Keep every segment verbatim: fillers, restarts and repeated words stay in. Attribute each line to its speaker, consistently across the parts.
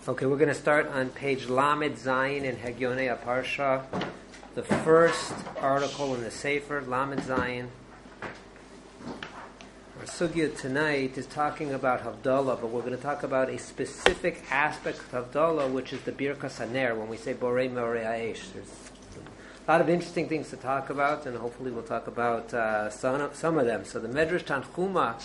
Speaker 1: Okay, we're going to start on page Lamed Zayin in Hegyonei Aparsha, the first article in the Sefer, Lamed Zayin. Our sugya tonight is talking about Havdalah, but we're going to talk about a specific aspect of Havdalah, which is the Birkas Haner, when we say Borei Meorei Ha'esh. There's a lot of interesting things to talk about, and hopefully we'll talk about uh, some, some of them. So the Medrash Tanchuma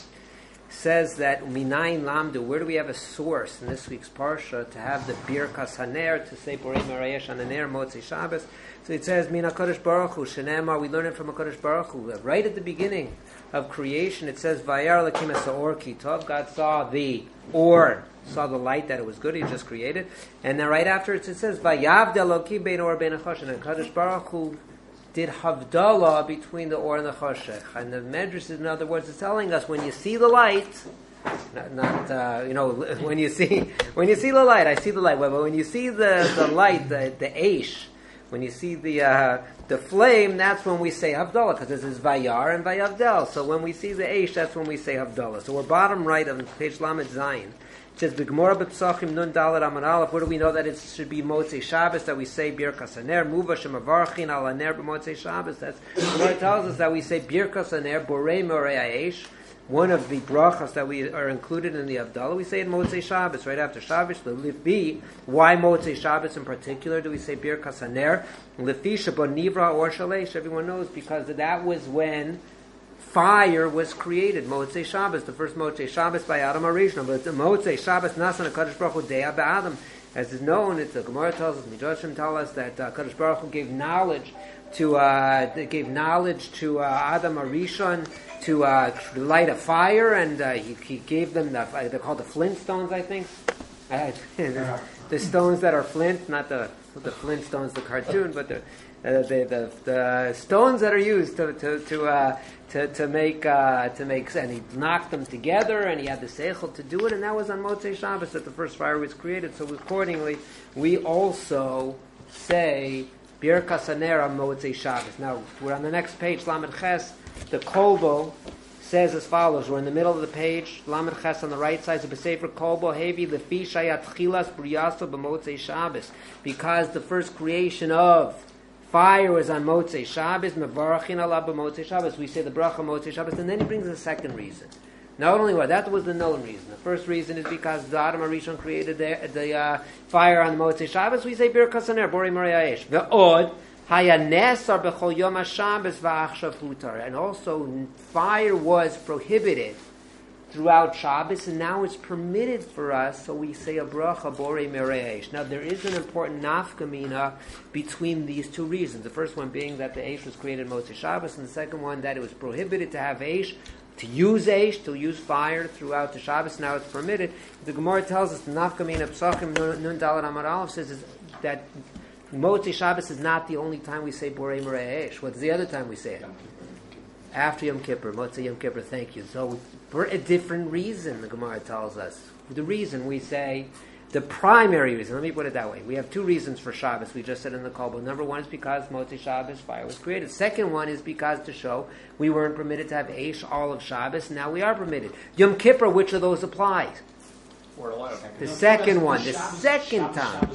Speaker 1: says that Minayin Lamdu, where do we have a source in this week's Parsha to have the Birkas Haner, to say Borei Meorei Ha'esh on Haner, Motzei Shabbos? So it says, Min HaKadosh Baruch Hu, Shenemar, we learn it from HaKadosh Baruch Hu. Right at the beginning of creation, it says, Vayar Lakim Esa'or Ki Tov, God saw the or, saw the light, that it was good, He just created. And then right after it, it says, Vayavd Eloki Bein Or Bein HaChoshech, and HaKadosh Baruch Hu did Havdalah between the Or and the Choshech. And the Medrash, in other words, is telling us, when you see the light, not, not uh, you know, when you see when you see the light, I see the light, but when you see the, the light, the, the Eish, when you see the uh, the flame, that's when we say Havdalah, because this is Vayar and Vayavdel. So when we see the Eish, that's when we say Havdalah. So we're bottom right on page Lamed Zayin. It says, B'Gemara b'Psachim nun dalet amud aleph. Where do we know that it should be Motzei Shabbos, that we say Birkas Haner, Muva shemavarchin al Haner b'Motzei Shabbos? That's what it tells us, that we say Birkas Haner, Borei Meorei Ha'esh. One of the brachas that we are included in the Havdalah, we say in Motzei Shabbos, right after Shabbos. The Lifi, why Motzei Shabbos in particular do we say Birkas Haner? Lifi shebo nivra or shalesh. Everyone knows, because that was when fire was created. Motzei Shabbos, the first Motzei Shabbos by Adam HaRishon. But the Motzei Shabbos nasan HaKadosh Baruch Hu De'ah Ba'adam. As is known, it's the Gemara tells us, Midrashim tell us that uh, Kadosh Baruch Hu gave knowledge to uh, gave knowledge to uh, Adam HaRishon to uh, light a fire, and uh, he, he gave them the, uh, they're called the flint stones, I think. Uh, the, the stones that are flint, not the the Flintstones, the cartoon, but the uh, the, the the stones that are used to to to uh, to, to make uh, to make, and he knocked them together, and he had the seichel to do it, and that was on Motzei Shabbos that the first fire was created. So accordingly, we also say Birkas Haner on Motzei Shabbos. Now we're on the next page, Lamed Ches. The Kolbo says as follows. We're in the middle of the page, Lamed Ches on the right side, of B'Sefer Kolbo Hevi Lefi Shayat Chilas Briyaso B'Motzei Shabbos, because the first creation of fire was on Motzei Shabbos, Mevarachin Allah B'Motzei Shabbos. We say the bracha Motzei Shabbos, and then he brings a second reason. Not only what, that was the known reason. The first reason is because the Adam HaRishon created the, the uh, fire on Motzei Shabbos. We say Birkas Haner, Borei Meorei Ha'esh. Ve'od Hayanesar B'chol Yom HaShabbos V'achshav Hutar. And also, fire was prohibited throughout Shabbos, and now it's permitted for us, so we say a bracha Borei Meorei Ha'esh. Now, there is an important nafkamina between these two reasons. The first one being that the Eish was created Motzei Shabbos, and the second one that it was prohibited to have Eish, to use Eish, to use fire throughout the Shabbos. Now it's permitted. The Gemara tells us, the nafkamina Psachim Nun Dalet Amud Aleph says is that Motzei Shabbos is not the only time we say Borei Meorei Ha'esh. What's the other time we say it? After Yom Kippur, Motzei Yom Kippur, thank you. So, for a different reason, the Gemara tells us. The reason we say, the primary reason, let me put it that way. We have two reasons for Shabbos, we just said in the Kolbo. Number one is because Motzei Shabbos, fire was created. Second one is because to show we weren't permitted to have Eish all of Shabbos, now we are permitted. Yom Kippur, which of those applies? The second one, the second time.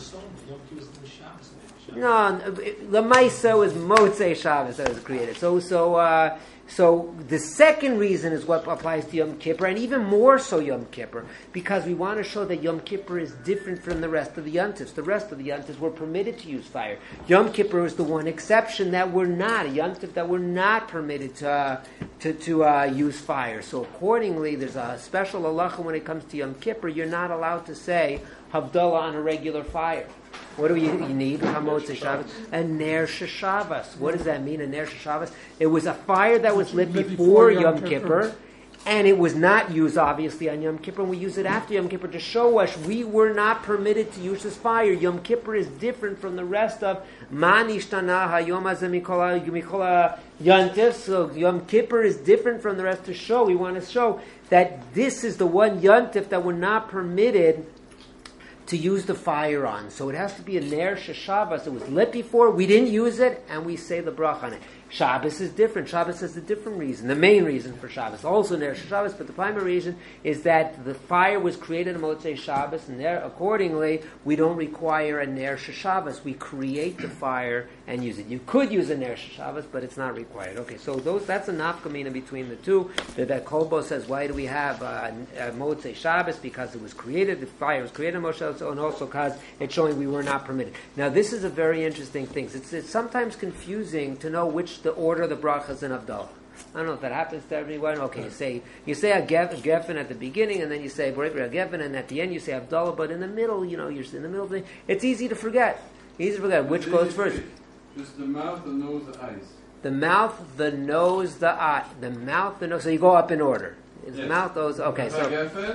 Speaker 1: No, the Maisa was Motzei Shabbos that was created. So, so, uh, so the second reason is what applies to Yom Kippur, and even more so Yom Kippur, because we want to show that Yom Kippur is different from the rest of the Yontifs. The rest of the Yontifs were permitted to use fire. Yom Kippur is the one exception that we're not, a Yontif that we're not permitted to uh, to, to uh, use fire. So accordingly, there's a special halacha when it comes to Yom Kippur. You're not allowed to say Havdalah on a regular fire. What do you, you need? Motzei Shabbos. A Ner Shabbos. What does that mean, a Ner Shabbos? It was a fire that was lit before Yom Kippur, and it was not used, obviously, on Yom Kippur. And we use it after Yom Kippur to show us we were not permitted to use this fire. Yom Kippur is different from the rest of Man Ishtana HaYom Hazeh Mikola Yontif. So Yom Kippur is different from the rest to show. We want to show that this is the one Yontif that we're not permitted to use the fire on. So it has to be a Ner Shabbos. It was lit before, we didn't use it, and we say the bracha on it. Shabbos is different. Shabbos has a different reason. The main reason for Shabbos, also Ner Shabbos, but the primary reason is that the fire was created on Motzei Shabbos, and there, accordingly, we don't require a Ner Shabbos. We create the fire and use it. You could use a Ner Shabbos, but it's not required. Okay, so those that's a nafkamina between the two. That, that Kolbo says, why do we have uh, a Motzei Shabbos? Because it was created, the fire was created on Moshe, and also because it's showing we were not permitted. Now, this is a very interesting thing. It's, it's sometimes confusing to know which the order of the brachas in Havdalah. I don't know if that happens to everyone. Okay, you say you say a geffen at the beginning, and then you say Borei a geffen, and at the end you say Havdalah. But in the middle, you know, you're in the middle of the. It's easy to forget. Easy to forget which goes first.
Speaker 2: Just the mouth, the nose, the eyes.
Speaker 1: The mouth, the nose, the eye. The mouth, the nose. So you go up in order. Is yes. Mouth, those. Okay, so.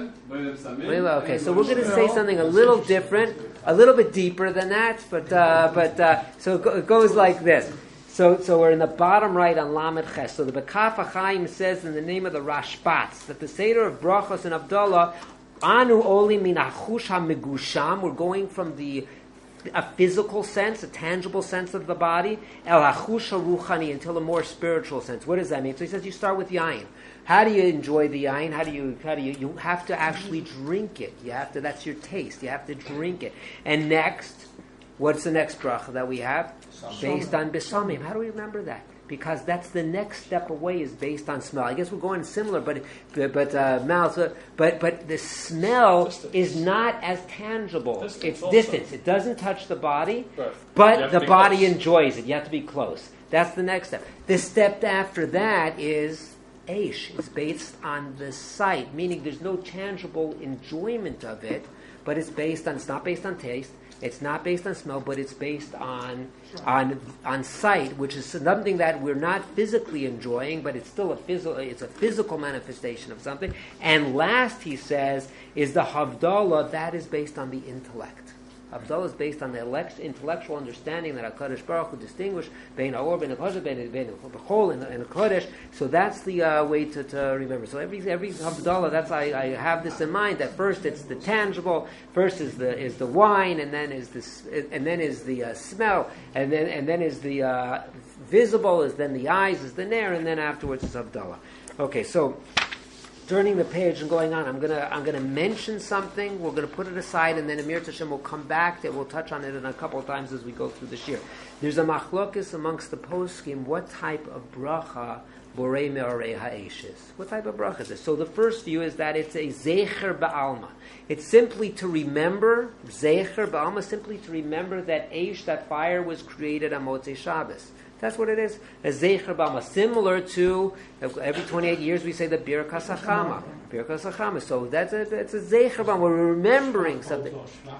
Speaker 1: Okay, so we're going to say something a little different, a little bit deeper than that, but uh, but uh, so it goes like this. So, so we're in the bottom right on Lamed Ches. So the Bekaf HaChaim says in the name of the Rashbats that the Seder of Brachos and Havdalah, Anu Oli Min HaChush HaMegusham, we're going from the a physical sense, a tangible sense of the body, El HaChush HaRuchani, until a more spiritual sense. What does that mean? So he says you start with yayin. How do you enjoy the yayin? How do you? How do you? You have to actually drink it. You have to. That's your taste. You have to drink it. And next, what's the next bracha that we have? Based on besamim. How do we remember that? Because that's the next step away is based on smell. I guess we're going similar, but but uh, mouth. Uh, but but the smell distance. Is not as tangible. Distance it's also. Distance. It doesn't touch the body, right. But the body close. Enjoys it. You have to be close. That's the next step. The step after that is Eish. It's based on the sight, meaning there's no tangible enjoyment of it, but it's based on. It's not based on taste. It's not based on smell, but it's based on on on sight, which is something that we're not physically enjoying, but it's still a physical. It's a physical manifestation of something. And last, he says, is the Havdalah that is based on the intellect. Havdalah is based on the elect, intellectual understanding that HaKadosh Baruch Hu distinguished between Aor, between HaKadosh, between Bechol and, and HaKadosh. So that's the uh, way to, to remember. So every every Havdalah, that's I, I have this in mind. That first it's the tangible, first is the is the wine, and then is this, and then is the uh, smell, and then and then is the uh, visible, is then the eyes, is the ner, and then afterwards is Havdalah. Okay, so. Turning the page and going on, I'm gonna I'm gonna mention something. We're gonna put it aside, and then Amir Tashem will come back. That we'll touch on it in a couple of times as we go through this year. There's a machlokis amongst the poskim. What type of bracha borei me'orei ha'esh is? What type of bracha is this? So the first view is that it's a zecher ba'alma. It's simply to remember zecher ba'alma, simply to remember that eish, that fire, was created on Motzei Shabbos. That's what it is. A Zecher B'alma. Similar to, every twenty-eight years we say the Birkas HaChama. Birkas HaChama. So that's a, that's a Zecher B'alma. We're remembering something.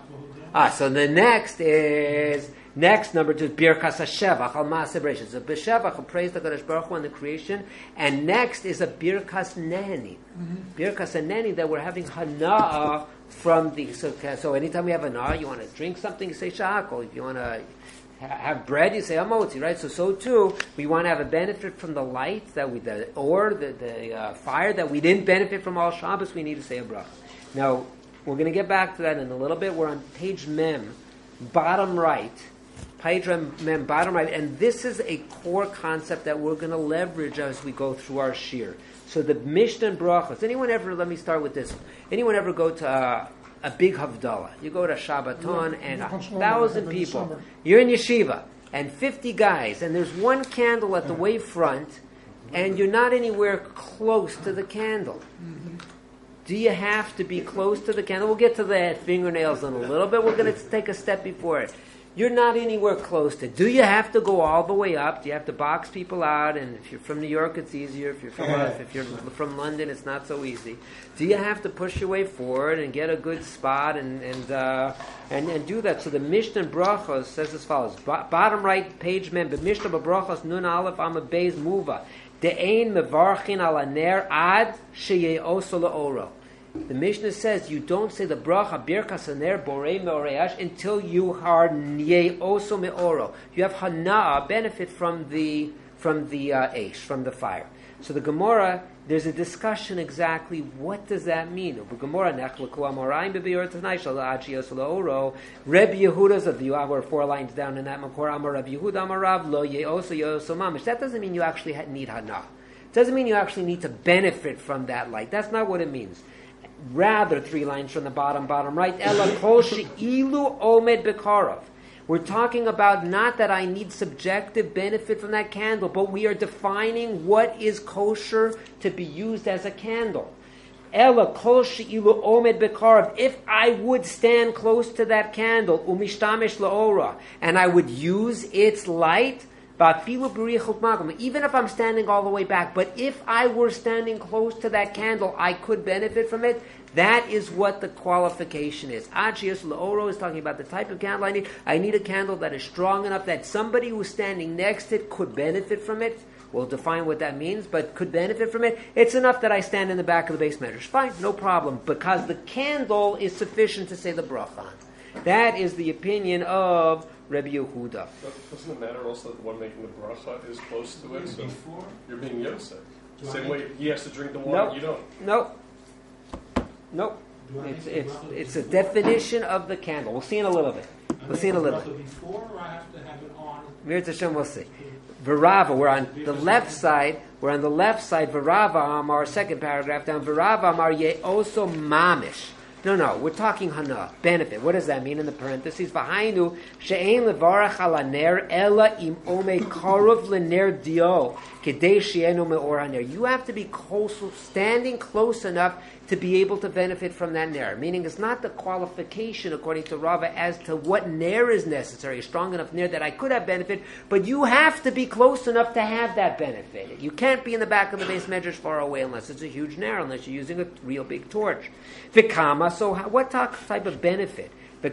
Speaker 1: Ah, so the next is, next, number two, Birkas HaShevach, Al Ma'aseh Bereshit. So B'Shevach, a praise to HaKadosh Baruch Hu on the creation. And next is a Birkas Neheni. Mm-hmm. Birkas Neheni, that we're having Hana'ah from the, so, so anytime we have Hana'ah, you want to drink something, you say Sha'akol. If you want to have bread, you say amotzi, right? So, so too, we want to have a benefit from the light that we, the or the, the uh, fire that we didn't benefit from all Shabbos. We need to say a bracha. Now, we're going to get back to that in a little bit. We're on page Mem, bottom right, page Mem, bottom right, and this is a core concept that we're going to leverage as we go through our shir. So the Mishnah and brachos. Anyone ever? Let me start with this one. Anyone ever go to? Uh, A big Havdalah. You go to Shabbaton and a thousand people. You're in yeshiva and fifty guys, and there's one candle at the way front, and you're not anywhere close to the candle. Do you have to be close to the candle? We'll get to the fingernails in a little bit. We're going to take a step before it. You're not anywhere close to it. Do you have to go all the way up? Do you have to box people out? And if you're from New York, it's easier. If you're from uh, if you're from London, it's not so easy. Do you have to push your way forward and get a good spot and and uh, and, and do that? So the Mishnah Brachos says as follows: Bo- bottom right page, mem Mishnah Brachos Nun Aleph Amud Beis Muva De'ein Mevarchin Ala Ner Ad Sheyeoso La'oro. The Mishnah says you don't say the bracha birkas haner borei me'oreyash until you are ye'oso me'oro. You have hana'ah, benefit from the from the uh, eish, from the fire. So the Gemara there's a discussion exactly what does that mean. Rebbe Yehuda's a view, we're four lines down in that Makor, Amar Rabbi Yehuda, Amar Rav, Lo Yeoso Yeoso Mamish. That doesn't mean you actually need Hana. It doesn't mean you actually need to benefit from that light. That's not what it means. Rather, three lines from the bottom, bottom right, Ela Kol She'ilu Omed Bekarov. We're talking about not that I need subjective benefit from that candle, but we are defining what is kosher to be used as a candle. Ela kol she'ilu omed bekarov. If I would stand close to that candle, umishtamish laora, and I would use its light, even if I'm standing all the way back, but if I were standing close to that candle, I could benefit from it. That is what the qualification is. Achios Laoro is talking about the type of candle I need. I need a candle that is strong enough that somebody who's standing next to it could benefit from it. We'll define what that means, but could benefit from it. It's enough that I stand in the back of the base measures. Fine, no problem, because the candle is sufficient to say the bracha. That is the opinion of Rebbe Yehuda.
Speaker 3: Doesn't it matter also that the one making the bracha is close to it? So you're being Yosef. Same way he has to drink the water,
Speaker 1: nope.
Speaker 3: you don't.
Speaker 1: Nope. Nope. It's it's it's a definition of the candle. We'll see in a little bit. We'll see in a little bit.
Speaker 4: Before, or I have to have it on?
Speaker 1: Mirz Hashem, we'll see. Virava, we're on the left side. We're on the left side. Virava Amar, second paragraph down. Virava Amar Yeoso Mamish. No, no, we're talking hana, benefit. What does that mean in the parentheses? V'hainu she'ein levarach ala ner ela im ome karov lener dio kedei she'enu me'or haner. You have to be close, standing close enough to be able to benefit from that ner. Meaning it's not the qualification, according to Rava, as to what ner is necessary, a strong enough ner that I could have benefit, but you have to be close enough to have that benefit. You can't be in the back of the base measures far away unless it's a huge ner, unless you're using a real big torch. Vikama, so how, what type of benefit?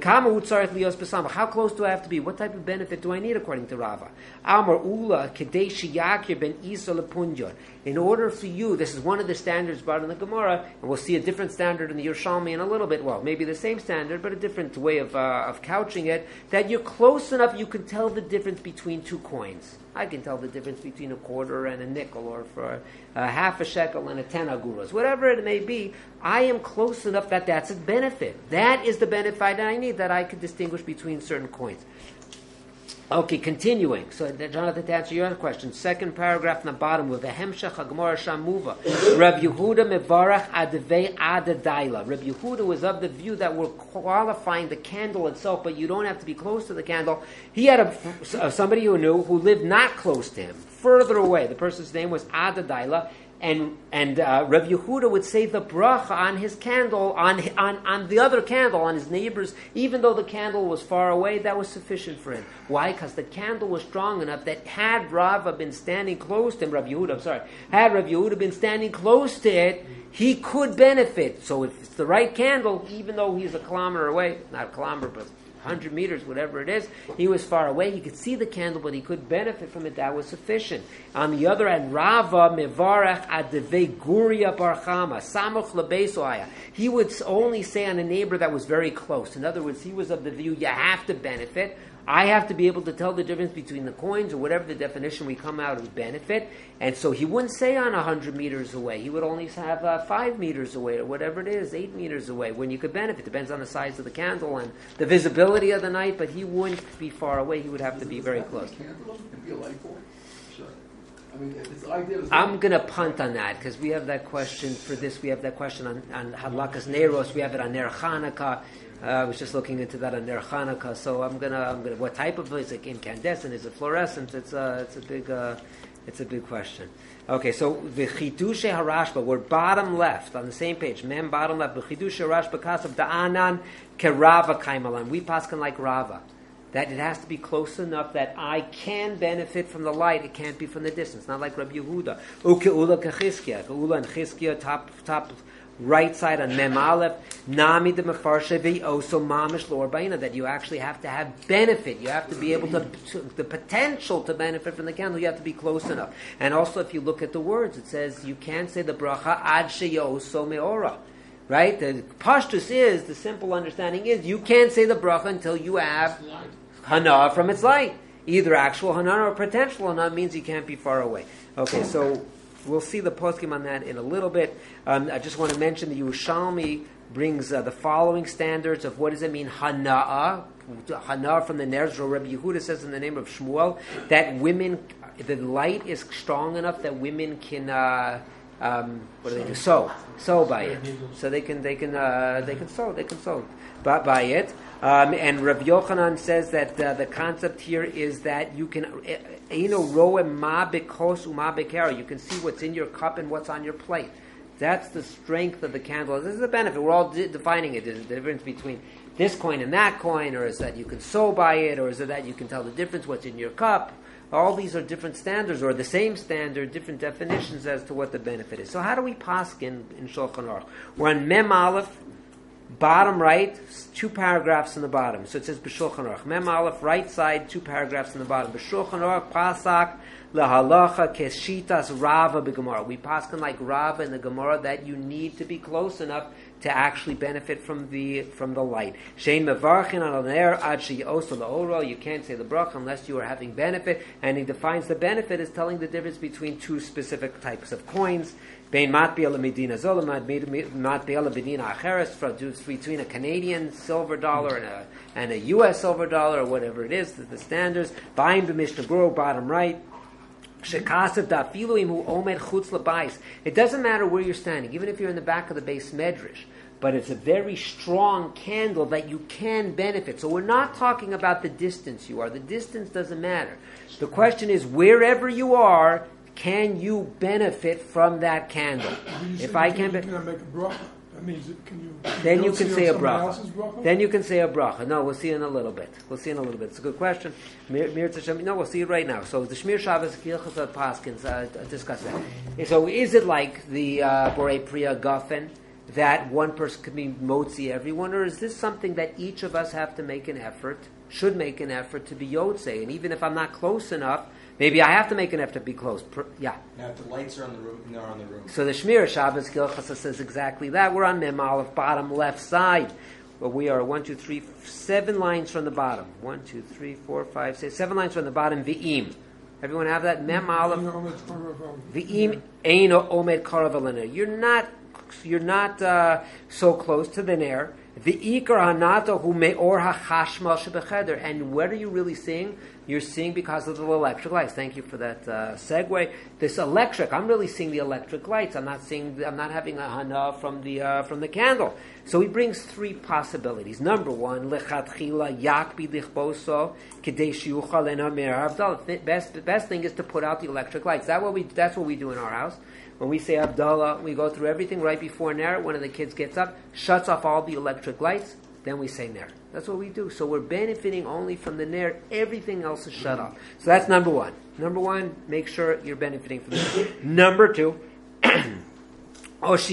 Speaker 1: How close do I have to be? What type of benefit do I need according to Rava? Amar Ula Kadesh Yakir ben Isa Lepunjon. In order for you, this is one of the standards brought in the Gemara, and we'll see a different standard in the Yerushalmi in a little bit. Well, maybe the same standard, but a different way of uh, of couching it. That you're close enough, you can tell the difference between two coins. I can tell the difference between a quarter and a nickel, or for uh, half a shekel and a ten aguros, whatever it may be. I am close enough that that's a benefit. That is the benefit that I need, that I can distinguish between certain coins. Okay, continuing. So, Jonathan, to answer your question, second paragraph in the bottom with the Hemshach Hagmar Shamuva. Reb Yehuda mevarach advei adadaila. Reb Yehuda was of the view that we're qualifying the candle itself, but you don't have to be close to the candle. He had a, somebody who knew who lived not close to him, further away. The person's name was Adadaila. And and uh, Rav Yehuda would say the bracha on his candle, on, on on the other candle, on his neighbor's, even though the candle was far away, that was sufficient for him. Why? Because the candle was strong enough that had Rava been standing close to him, Rav Yehuda, I'm sorry, had Rav Yehuda been standing close to it, he could benefit. So if it's the right candle, even though he's a kilometer away, not a kilometer, but one hundred meters, whatever it is, he was far away, he could see the candle, but he could benefit from it, that was sufficient. On the other hand, Rava mevarach adevei guria barchama, samuch lebesoaya. He would only say on a neighbor that was very close. In other words, he was of the view, you have to benefit. I have to be able to tell the difference between the coins, or whatever the definition we come out of benefit. And so he wouldn't say on one hundred meters away. He would only have uh, five meters away, or whatever it is, eight meters away, when you could benefit. Depends on the size of the candle and the visibility of the night, but he wouldn't be far away. He would have to be very close. I'm going to punt on that, because we have that question for this. We have that question on, on Hadlakas Neiros. We have it on Ner Chanukah. Uh, I was just looking into that on Ner Chanukah, so I'm gonna, I'm gonna. What type of is it incandescent? Is it fluorescent? It's a, it's a big, uh, it's a big question. Okay, so the Chidushe Harashba, we're bottom left on the same page. Mem bottom left. The Chidushe Harashba Kasav Da'anan Kerava Kaimalan. We paskin like Rava, that it has to be close enough that I can benefit from the light. It can't be from the distance. Not like Rabbi Yehuda. Ukeula Kechizkia, Keula and Chizkia, top top. Right side on Mem Aleph, Nami de Mefarshe also Mamish Lor Baina, that you actually have to have benefit. You have to be able to, to, the potential to benefit from the candle, you have to be close enough. And also, if you look at the words, it says you can't say the bracha ad sheyoso meora. Right? The pashtus is, the simple understanding is, you can't say the bracha until you have hana from its light. Either actual hana or potential hana means you can't be far away. Okay, so we'll see the poskim on that in a little bit. Um, I just want to mention the Yerushalmi brings uh, the following standards of what does it mean, Hana'ah. Hana'ah from the Nerz, Rabbi Yehuda says in the name of Shmuel, that women, the light is strong enough that women can, uh, um, what do they do? Sew. Sew by it. So they can, they can, uh, they can sew, they can sew by, by it. Um, and Rav Yochanan says that uh, the concept here is that you can, you know, roe ma bekos uma bekera. You can see what's in your cup and what's on your plate. That's the strength of the candle. This is the benefit. We're all de- defining it. There's a difference between this coin and that coin, or is that you can sew by it, or is it that you can tell the difference what's in your cup? All these are different standards, or the same standard, different definitions as to what the benefit is. So how do we paskin in Shulchan Aruch? We're on Mem Aleph, bottom right, two paragraphs in the bottom. So it says B'Shulchan Aruch. Mem Aleph, right side, two paragraphs in the bottom. B'Shulchan Aruch, Pasak, Lahalacha, Keshitas, Rava, B'Gemara. We paskin like Rava in the Gemara that you need to be close enough to actually benefit from the from the light. Shein mevarchin al ner ad sheyoso laoro. You can't say the bracha unless you are having benefit. And he defines the benefit as telling the difference between two specific types of coins. Bein matbiel medina zola matbiel medina acheres, between a Canadian silver dollar and a and a U S silver dollar, or whatever it is, the, the standards. Bain b'mishnah berurah, bottom right. It doesn't matter where you're standing, even if you're in the back of the base medrash, but it's a very strong candle that you can benefit. So we're not talking about the distance you are. The distance doesn't matter. The question is, wherever you are, can you benefit from that candle? If I can, be-
Speaker 5: you make a bracha. That means it, can you?
Speaker 1: Then you can say a
Speaker 5: bracha.
Speaker 1: bracha. Then you can say a bracha. No, we'll see in a little bit. We'll see in a little bit. It's a good question. Mir, mir no, we'll see it right now. So the Shmir Shabbos Kilchas Paskins uh, discuss that. So is it like the uh, Borei Priya Gafen that one person can be motzi everyone, or is this something that each of us have to make an effort, should make an effort to be yotzei? And even if I'm not close enough, maybe I have to make an effort to be close. Per, yeah.
Speaker 6: Now, if the lights are on the room, they're on the room.
Speaker 1: So the Shmir Shabbos Kilchasa says exactly that. We're on Mem Aleph, bottom left side. Well, we are one, two, three, seven lines from the bottom. One, two, three, four, five, six, seven lines from the bottom. V'im. Everyone have that? Mem Aleph. V'im eino omed karav elena. You're not. You're not uh, so close to the ner. The ikar hanato hu meor hachashmal shebecheder. And what are you really seeing? You're seeing because of the electric lights. Thank you for that uh, segue. This electric, I'm really seeing the electric lights. I'm not seeing. I'm not having a hana from the uh, from the candle. So he brings three possibilities. Number one, lechatchila yakbi dichboso kedei shiyuchal enamer avdal. Best the best thing is to put out the electric lights. That what we. That's what we do in our house. When we say Abdallah, we go through everything right before Ner. One of the kids gets up, shuts off all the electric lights, then we say Ner. That's what we do. So we're benefiting only from the Ner. Everything else is shut off. So that's number one. Number one, make sure you're benefiting from the Ner. Number two, have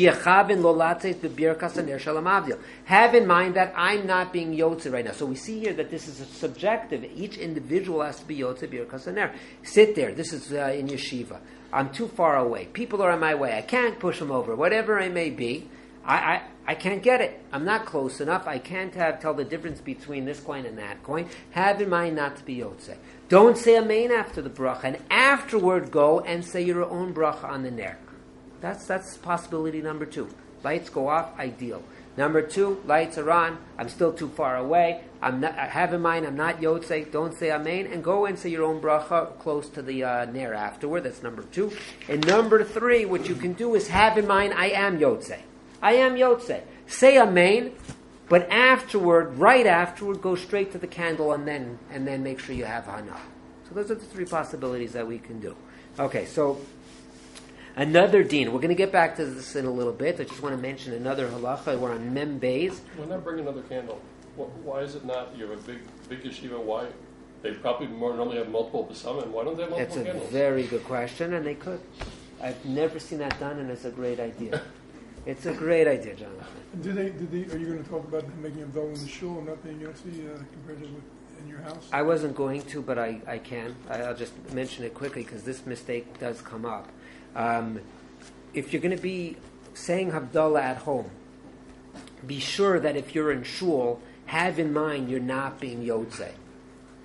Speaker 1: in mind that I'm not being Yotze right now. So we see here that this is a subjective. Each individual has to be Yotze Birkas HaNer. Sit there. This is uh, in yeshiva. I'm too far away. People are in my way. I can't push them over. Whatever I may be, I, I, I can't get it. I'm not close enough. I can't have tell the difference between this coin and that coin. Have in mind not to be Yotze. Don't say Amen after the bracha, and afterward go and say your own bracha on the ner. That's that's possibility number two. Lights go off, ideal. Number two, lights are on. I'm still too far away. I'm not. I have in mind I'm not Yotze. Don't say Amen, and go and say your own bracha close to the uh, ner afterward. That's number two. And number three, what you can do is have in mind I am Yotze. I am Yotze. Say Amen, but afterward, right afterward, go straight to the candle and then and then make sure you have Hana. So those are the three possibilities that we can do. Okay, so. Another din. We're going to get back to this in a little bit. I just want to mention another halacha. We're on Mem Beis.
Speaker 3: Why not bring another candle? Why is it not? You have a big, big yeshiva. Why? They probably more normally have multiple besamim. Why don't they have multiple
Speaker 1: It's
Speaker 3: candles?
Speaker 1: It's a very good question, and they could. I've never seen that done, and it's a great idea. It's a great idea, Jonathan.
Speaker 5: Did they? Did they? Are you going to talk about them making a dough in the shul and not being Yotze uh, compared to with in your house?
Speaker 1: I wasn't going to, but I, I can. I, I'll just mention it quickly because this mistake does come up. Um, if you're going to be saying Havdalah at home, be sure that if you're in shul, have in mind you're not being Yotze.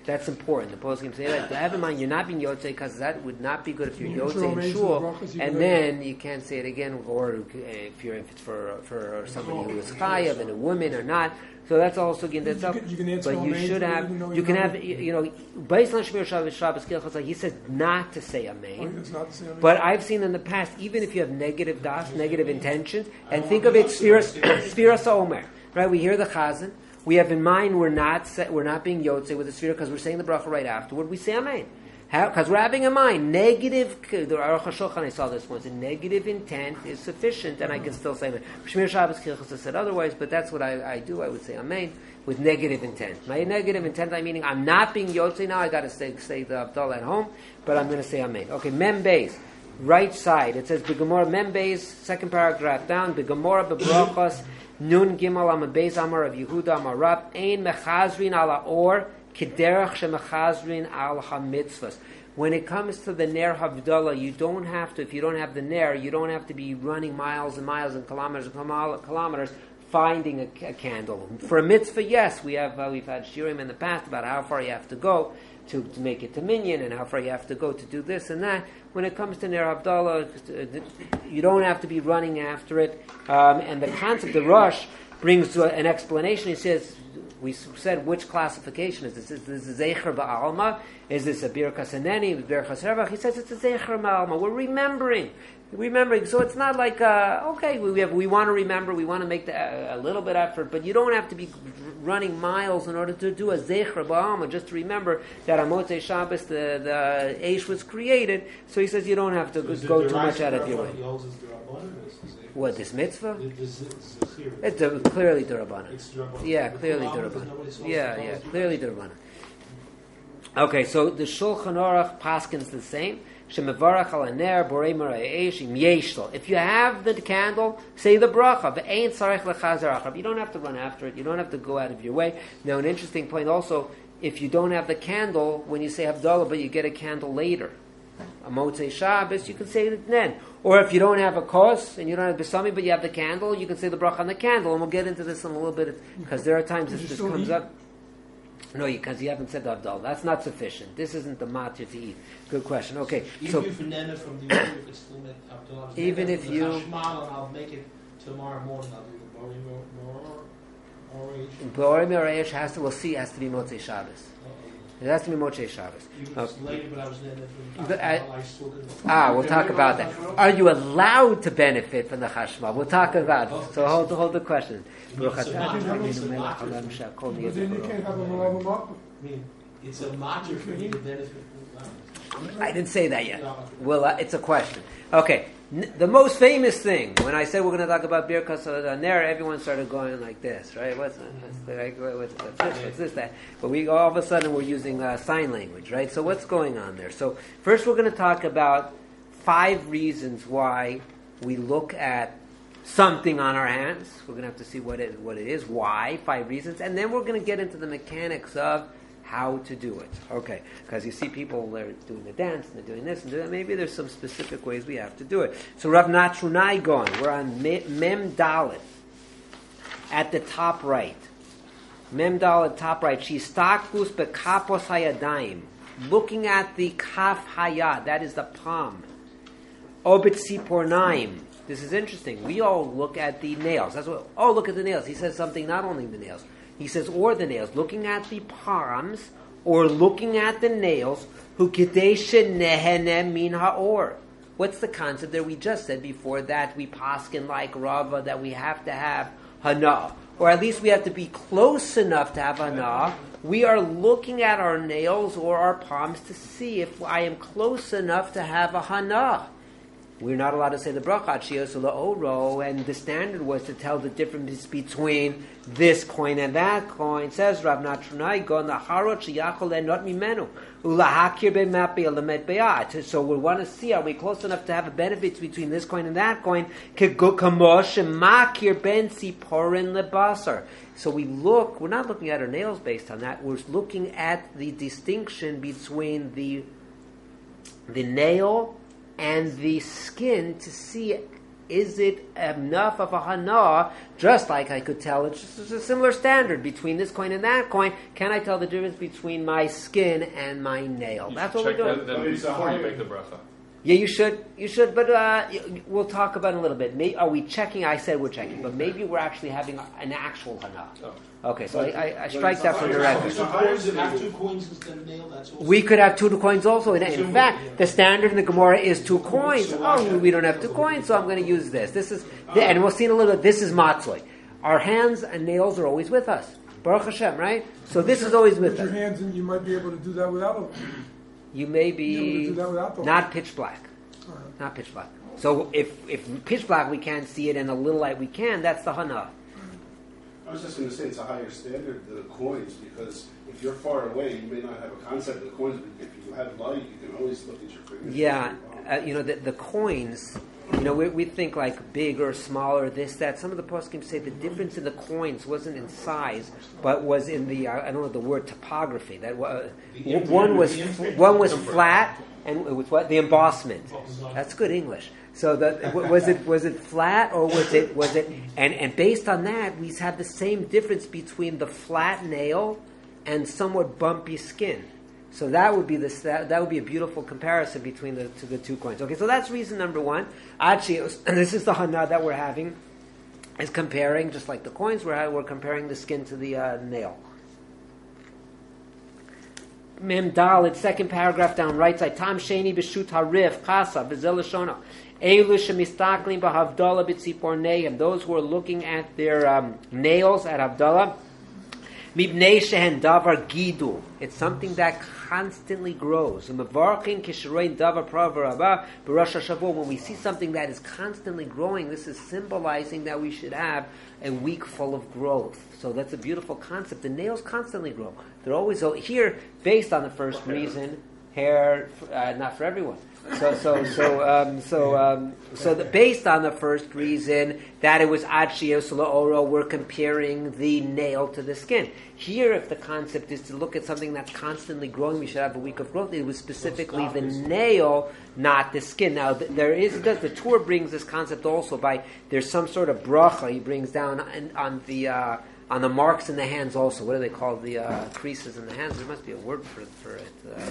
Speaker 1: That's important. The poskim say that. Have in mind, you're not being yotze because that would not be good if you're
Speaker 5: You
Speaker 1: yotze
Speaker 5: throw
Speaker 1: in
Speaker 5: amazing
Speaker 1: shul,
Speaker 5: brachas, you
Speaker 1: and
Speaker 5: can
Speaker 1: then you can't say it again. Or if you're if it's for for somebody who is chayav and a woman or not. So that's also again that's
Speaker 5: You
Speaker 1: up.
Speaker 5: can- you can answer
Speaker 1: But you
Speaker 5: amazing
Speaker 1: should have.
Speaker 5: even though
Speaker 1: You
Speaker 5: you
Speaker 1: can
Speaker 5: know-
Speaker 1: have. You you know, based on Shmir Shabbos Shabbos Kilchasa, he says not to say
Speaker 5: Oh,
Speaker 1: amen.
Speaker 5: it's not the same.
Speaker 1: But I've seen in the past, even if you have negative das, negative intentions, and think of it, Sfiras Omer, right? We hear the Chazan. We have in mind we're not se- we're not being Yotze with the Sfira because we're saying the bracha right afterward. We say Amen. Because we're having in mind negative. The Aruch HaShulchan, I saw this once. A negative intent is sufficient, and I can still say Amen. Shmir Shabbos Kilchasa said otherwise, but that's what I, I do. I would say Amen with negative intent. My negative intent, I meaning I'm not being Yotze now. I got to say say the Avdallah at home, but I'm going to say Amen. Okay, Mem Beis. Right side, it says Begemora Mem Beis, second paragraph down, Begemora Bebrachos, Nun Gimel Amad Beis Amar of Yehuda Amar Rab, Ein Mechazrin Ala Or, Kederach Shemechazrin Al HaMitzvahs. When it comes to the Ner Havdalah, you don't have to, if you don't have the Ner, you don't have to be running miles and miles and kilometers and kilom- kilometers finding a, a candle. For a mitzvah, yes, we have, uh, we've had shiurim in the past about how far you have to go to, to make it to minyan and how far you have to go to do this and that. When it comes to Ner Havdalah, you don't have to be running after it. Um, and the concept, the Rush, brings to an explanation. He says, we said which classification is this? Is this Zecher Ba'alma? Is this a Birkas Haneni, Birkas Revach? He says it's a Zecher Ba'alma. We're remembering. Remembering. So it's not like, uh, okay, we have, we want to remember, we want to make the, uh, a little bit effort, but you don't have to be running miles in order to do a Zecher Ba'alma, just to remember that on Motzei Shabbos the, the Eish was created. So he says you don't have to
Speaker 7: So
Speaker 1: go
Speaker 7: the
Speaker 1: too much out of
Speaker 7: Rashi
Speaker 1: your way.
Speaker 7: he holds is the Rabbanan, or is it-
Speaker 1: What, this mitzvah?
Speaker 7: It- This is the theory.
Speaker 1: It's a, clearly Durabana.
Speaker 7: It's Rabbanan.
Speaker 1: Yeah,
Speaker 7: The
Speaker 1: clearly
Speaker 7: Rabbanan,
Speaker 1: Durabana.
Speaker 7: nobody else
Speaker 1: Yeah,
Speaker 7: follows
Speaker 1: yeah,
Speaker 7: the
Speaker 1: clearly Durabana. Okay, so the Shulchan Aruch paskins the same. Shemevarach al aner borei marayeish im yeshlo. If you have the candle, say the bracha. Ve'ein tzarech lechazer achar. You don't have to run after it. You don't have to go out of your way. Now, an interesting point also: if you don't have the candle when you say Havdalah, but you get a candle later, a Motzei Shabbos, you can say it then. Or if you don't have a kos and you don't have besami, but you have the candle, you can say the bracha on the candle. And we'll get into this in a little bit because there are times this,
Speaker 5: Did you
Speaker 1: this
Speaker 5: still
Speaker 1: comes
Speaker 5: eat?
Speaker 1: up. No, because you haven't said the Havdalah. That's not sufficient. This isn't the matzah to eat. Good question. Okay,
Speaker 6: Even
Speaker 1: so
Speaker 6: if you nene from the Yom, if it's still meant Abdullah,
Speaker 1: Even if you-
Speaker 6: Chashmal, and I'll make it tomorrow morning. I'll do the Borim or Orange.
Speaker 1: Borim Yoresh has to. We'll see. Has to be Motzei Shabbos. It has to be Motzei Shabbos.
Speaker 6: Even if
Speaker 1: Okay.
Speaker 6: it's later, but I was nene from
Speaker 1: But
Speaker 6: the
Speaker 1: I-
Speaker 6: Chashmal, I still could.
Speaker 1: Ah, we'll talk about that. Are you allowed to benefit from the chashmal? We'll talk about it. So hold, hold the question.
Speaker 7: But then you can't have a
Speaker 5: malav up.
Speaker 6: I mean, it's a matter for me to benefit from that.
Speaker 1: I didn't say that yet. Well, uh, it's a question. Okay. N- the most famous thing, when I said we're going to talk about Birkas Ner, everyone started going like this, right? What's, what's, like, what's, what's this, what's this, that? But we all of a sudden we're using uh, sign language, right? So what's going on there? So first we're going to talk about five reasons why we look at something on our hands. We're going to have to see what it, what it is, why, five reasons, and then we're going to get into the mechanics of how to do it. Okay, because you see people, they're doing the dance, and they're doing this, and doing that. Maybe there's some specific ways we have to do it. So Rav Natrunai Gon, we're on Me- Mem Dalet, at the top right. Mem Dalet, top right. Shistakus bekapos hayadayim, looking at the kaf hayad, that is the palm. Obit sipornaim. This is interesting. We all look at the nails. That's what. Oh, look at the nails. He says something. Not only the nails. He says, or the nails. Looking at the palms, or looking at the nails. Hu kedeshe nehenem min haor. What's the concept there? We just said before that we paskin like Rava that we have to have hana, or at least we have to be close enough to have hana. We are looking at our nails or our palms to see if I am close enough to have a hana. We're not allowed to say the bracha Shiyosula Oro, and the standard was to tell the difference between this coin and that coin. Says Rav Natrunai Gon Naharot Shiyachol Not Mimenu Ulahakir Bemapi Alamet Beat. So we want to see, are we close enough to have a benefit between this coin and that coin? Kamosh Makir Ben Siporin Lebasar. So we look. We're not looking at our nails based on that. We're looking at the distinction between the the nail and the skin to see is it enough of a hana? Just like I could tell, it's just a similar standard between this coin and that coin. Can I tell the difference between my skin and my nail?
Speaker 3: You
Speaker 1: That's
Speaker 3: should
Speaker 1: what we're
Speaker 3: check
Speaker 1: doing.
Speaker 3: that then
Speaker 7: But it's a
Speaker 3: before you
Speaker 7: higher-
Speaker 3: make the bracha.
Speaker 1: Yeah, you should. You should, but uh, y- we'll talk about it in a little bit. May, are we checking? I said we're checking, but maybe we're actually having an actual hana.
Speaker 3: Oh.
Speaker 1: Okay, so I, I, I
Speaker 7: But
Speaker 1: strike
Speaker 7: it's
Speaker 1: that
Speaker 7: a
Speaker 1: from the
Speaker 7: higher-
Speaker 1: record.
Speaker 7: it's
Speaker 6: So
Speaker 7: a higher
Speaker 6: coins that have
Speaker 7: standard.
Speaker 6: two coins instead of nail, that's also.
Speaker 1: We could have two coins also. In, in
Speaker 6: So-
Speaker 1: fact, the standard in the Gemara is two coins. Oh, we don't have two coins, so I'm going to use this. This is, and we'll see in a little bit. This is matzoi. Our hands and nails are always with us. Baruch Hashem, right? So this is always with
Speaker 5: Put your
Speaker 1: us.
Speaker 5: hands in, you might be able to do that without a.
Speaker 1: You may
Speaker 5: You'll be able to
Speaker 1: be
Speaker 5: do that without the.
Speaker 1: not pitch black.
Speaker 5: All right.
Speaker 1: Not pitch black. So if if pitch black we can't see it and a little light we can, that's the hana.
Speaker 8: I was just going to say it's a higher standard than the coins because if you're far away, you may not have a concept of the coins. But if you have light, you can always look at your fingers.
Speaker 1: Yeah, uh, you know the, the coins. You know we, we think like bigger, smaller, this, that. Some of the poskim say the difference in the coins wasn't in size, but was in the uh, I don't know the word topography. That uh,
Speaker 6: The imprint-
Speaker 1: one was
Speaker 6: the imprint.
Speaker 1: one was flat and it was what the embossment. That's good English. So the, was it was it flat or was it was it and, and based on that we have the same difference between the flat nail and somewhat bumpy skin. So that would be this that, that would be a beautiful comparison between the to the two coins. Okay, so that's reason number one. Actually, it was, this is the hana that we're having is comparing just like the coins we're having, we're comparing the skin to the uh, nail. Mem Dalet, second paragraph down right side. Tam Sheni b'shut harif chasa v'zel lashona. Elu shemistaklim b'havdalah b'tziporneim. Those who are looking at their um, nails at Havdalah. Mibnei shehen davar gidu. It's something that constantly grows. Mevarchin kisharein davar pravar abba b'rosh hashavua. When we see something that is constantly growing, this is symbolizing that we should have a week full of growth. So that's a beautiful concept. The nails constantly grow. They're always here based on the first reason. Hair, uh, not for everyone. So, so, so, um, so, um, so, the, based on the first reason that it was achios la'oro, we're comparing the nail to the skin. Here, if the concept is to look at something that's constantly growing, we should have a week of growth. It was specifically the nail, not the skin. Now, th- there is does the Torah brings this concept also by there's some sort of bracha he brings down on, on the. Uh, on the marks in the hands also. What do they call the uh, creases in the hands? There must be a word for, for it. Uh,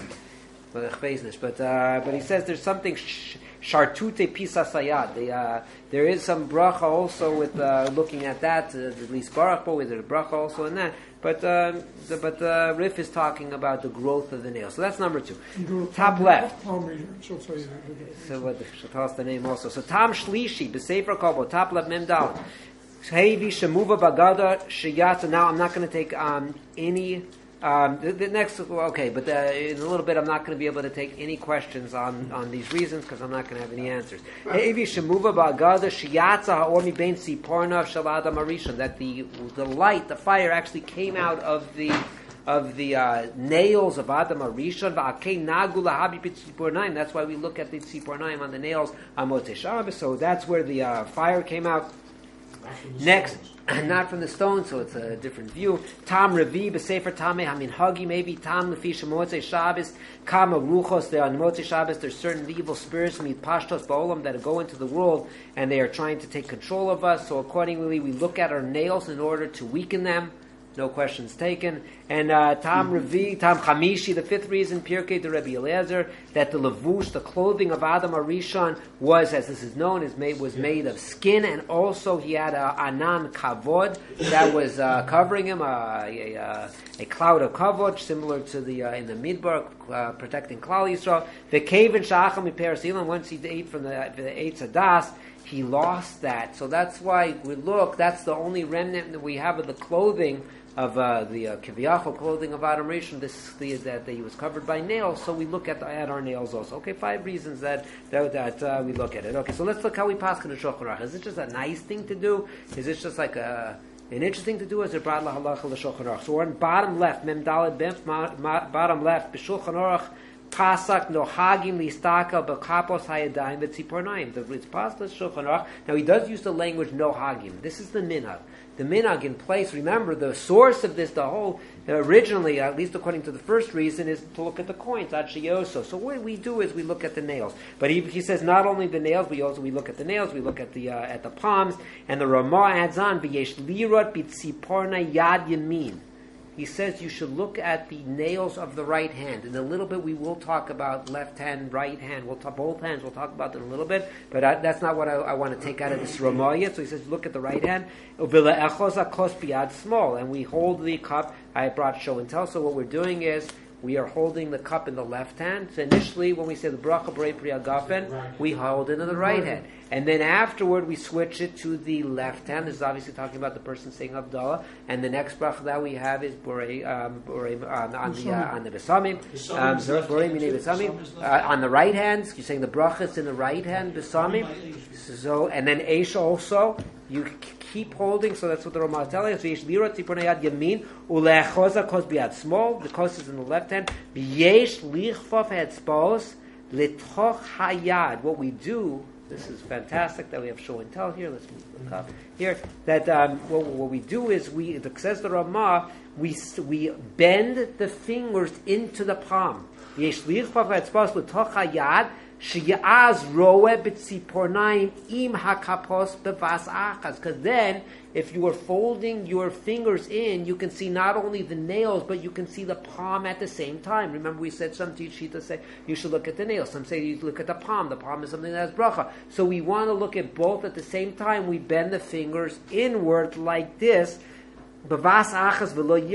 Speaker 1: But uh, but he says there's something shartute pisasayad. The uh, there is some bracha also with uh, looking at that. Uh, at least baruch bo with a bracha also in that. But uh, the, but uh, Rif is talking about the growth of the nail. So that's number two.
Speaker 5: You go to
Speaker 1: Top
Speaker 5: Palm-
Speaker 1: left.
Speaker 5: Palm reader, she'll tell you that.
Speaker 1: So what she'll tell us the name also. So Tam Shlishi b'Sefer Kobo top left mem dal. Hevi shemuva bagada shiyata. Now I'm not going to take um, any. Um, the, the next, okay, but uh, in a little bit, I'm not going to be able to take any questions on, on these reasons because I'm not going to have any answers. Hevi shemuva bagada shiyatza haormi bein siporna shel adam arishon. That the the light, the fire, actually came out of the of the uh, nails of Adam Arishon. Va'akei nagu lahabi b'tzipornaim. That's why we look at the tzipornaim on the nails on Motzei Shabbos. So that's where the uh, fire came out. Next, not from the stone, so it's a different view. Tam Revi b'Sefer Tamei Hamin Hagi, maybe Tam Lefi Shemotzei Shabbos Kama Ruchos. There on Motzei Shabbos, there's certain evil spirits meet Pashtos Ba'olam that go into the world and they are trying to take control of us. So accordingly, we look at our nails in order to weaken them. No questions taken. And uh, Tam Revi, Tam Chamishi, the fifth reason, Pirkei de Rebbe Eliezer, that the levush, the clothing of Adam Arishon, was, as this is known, is made was made of skin, and also he had a anan kavod that was uh, covering him, uh, a, a, a cloud of kavod, similar to the uh, in the Midbar, uh, protecting Klal Yisrael. The cave in Shacham Persilan, once he ate from the, the Eitz Hadas, he lost that. So that's why we look. That's the only remnant that we have of the clothing of uh, the uh, Kiviyachol clothing of Adam Rishon, this the, that, that he was covered by nails. So we look at the, at our nails also. Okay, five reasons that that, that uh, we look at it. Okay, so let's look how we pass in the Shulchan Aruch. Is it just a nice thing to do? Is it just like a an interesting to do? Is it brought lahalacha l'Shulchan Aruch? So we're on bottom left, mem daled bimf, bottom left, b'Shulchan Aruch. Pasak no hagim listaka bekapos hayadayim v'tzipornayim. It's pasuk Shulchan Aruch. Now he does use the language no hagim. This is the minhag. the minhag in place. Remember, the source of this, the whole, originally, at least according to the first reason, is to look at the coins, achiyoso. So what we do is we look at the nails. But he, he says not only the nails, we also we look at the nails, we look at the uh, at the palms, and the Ramah adds on, v'yesh lirot bitziporna yad yamin. He says you should look at the nails of the right hand. In a little bit, we will talk about left hand, right hand. We'll talk both hands. We'll talk about it in a little bit, but I, that's not what I, I want to take out of this Ramah yet. So he says, look at the right hand. Small, and we hold the cup. I brought show and tell. So what we're doing is we are holding the cup in the left hand. So initially, when we say the bracha b'rei pri agafen, we hold it in the right hand. And then afterward, we switch it to the left hand. This is obviously talking about the person saying Havdalah. And the next bracha that we have is Borei, um, borei um, on the uh, on the Besamim. Um, borei minei Besamim. Uh, on the right hand, you're saying the bracha is in the right hand, Besamim. So, and then Eish also, you keep holding. So that's what the Ramah is telling us. V'yesh lirot tzipor nayad yamin ule'achoza kos biyad small. The kos is in the left hand. V'yesh lichfof etzbos litoch hayad. What we do. This is fantastic that we have show and tell here. Let's move the cup here. That um, what, what we do is we, it says the Ramah, we we bend the fingers into the palm. Because then, if you are folding your fingers in, you can see not only the nails, but you can see the palm at the same time. Remember, we said some teachers say you should look at the nails. Some say you look at the palm. The palm is something that has bracha. So we want to look at both at the same time. We bend the fingers inward like this. But and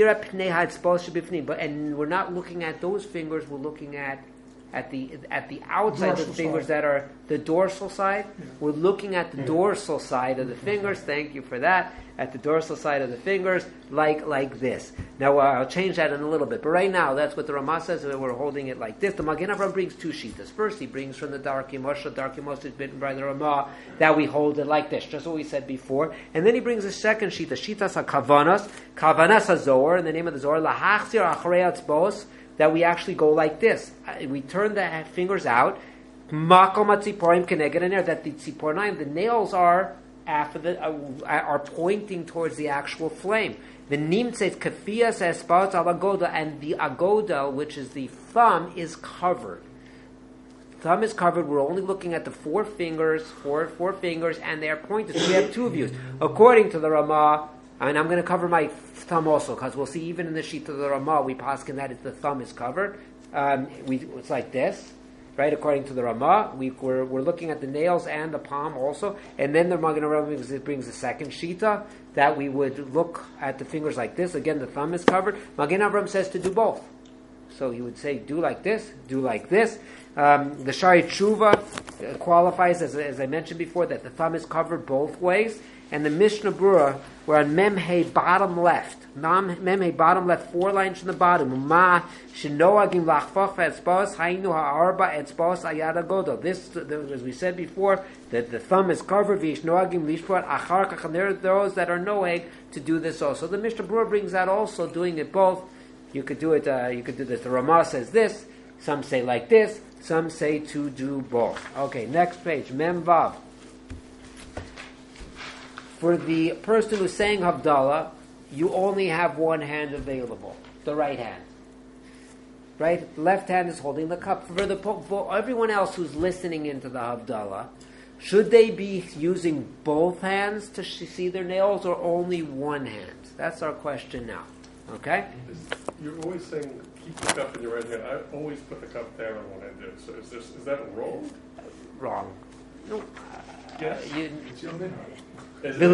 Speaker 1: we're not looking at those fingers. We're looking at at the at the outside of the fingers that are the dorsal side. Yeah. We're looking at the yeah. dorsal side of the fingers. Thank you for that. At the dorsal side of the fingers, like like this. Now uh, I'll change that in a little bit. But right now, that's what the Ramah says. That we're holding it like this. The Magen Avraham brings two shitas. First, he brings from the Darkei Moshe. Darkei Moshe is written by the Ramah that we hold it like this, just what we said before. And then he brings a second shita. Shitas hakavanas, kavanas hazor. In the name of the Zohar, lahachzir acharei atzbos. That we actually go like this. We turn the fingers out. Makom atziporim keneged aner. That the tzipornaim, the nails are after the uh, are pointing towards the actual flame. The nimtzet kafias espat al agoda, and the agoda, which is the thumb, is covered. Thumb is covered. We're only looking at the four fingers, four four fingers, and they are pointed. So we have two views. According to the Ramah, and I'm going to cover my thumb also, because we'll see even in the sheet of the Ramah, we paskin that the thumb is covered. Um, we, it's like this, right? According to the Ramah, we, we're, we're looking at the nails and the palm also. And then the Magen Avraham brings, brings the second shita, that we would look at the fingers like this. Again, the thumb is covered. Magen Avraham says to do both. So he would say, do like this, do like this. Um, the Shari Tshuva qualifies, as, as I mentioned before, that the thumb is covered both ways. And the Mishnah Berurah, we're on Memhei bottom left. Memhei bottom left, four lines from the bottom. Ma shenoagim lachfach etzbos hainu ha'arba etzbos ayad agodo. This, as we said before, that the thumb is covered. V'yishnoagim lishpot achar kach. And there are those that are noeg to do this also. The Mishnah Berurah brings that also, doing it both. You could do it. Uh, you could do this. The Ramah says this. Some say like this. Some say to do both. Okay, next page. Mem Vav. For the person who's saying Havdalah, you only have one hand available, the right hand. Right? The left hand is holding the cup. For, the, for everyone else who's listening into the Havdalah, should they be using both hands to see their nails or only one hand? That's our question now. Okay?
Speaker 3: You're always saying keep the cup in your right hand. I always put the cup down when I do. So is this is that wrong?
Speaker 1: Wrong. No.
Speaker 3: Yes.
Speaker 1: Uh, you,
Speaker 3: it's your hand.
Speaker 1: So you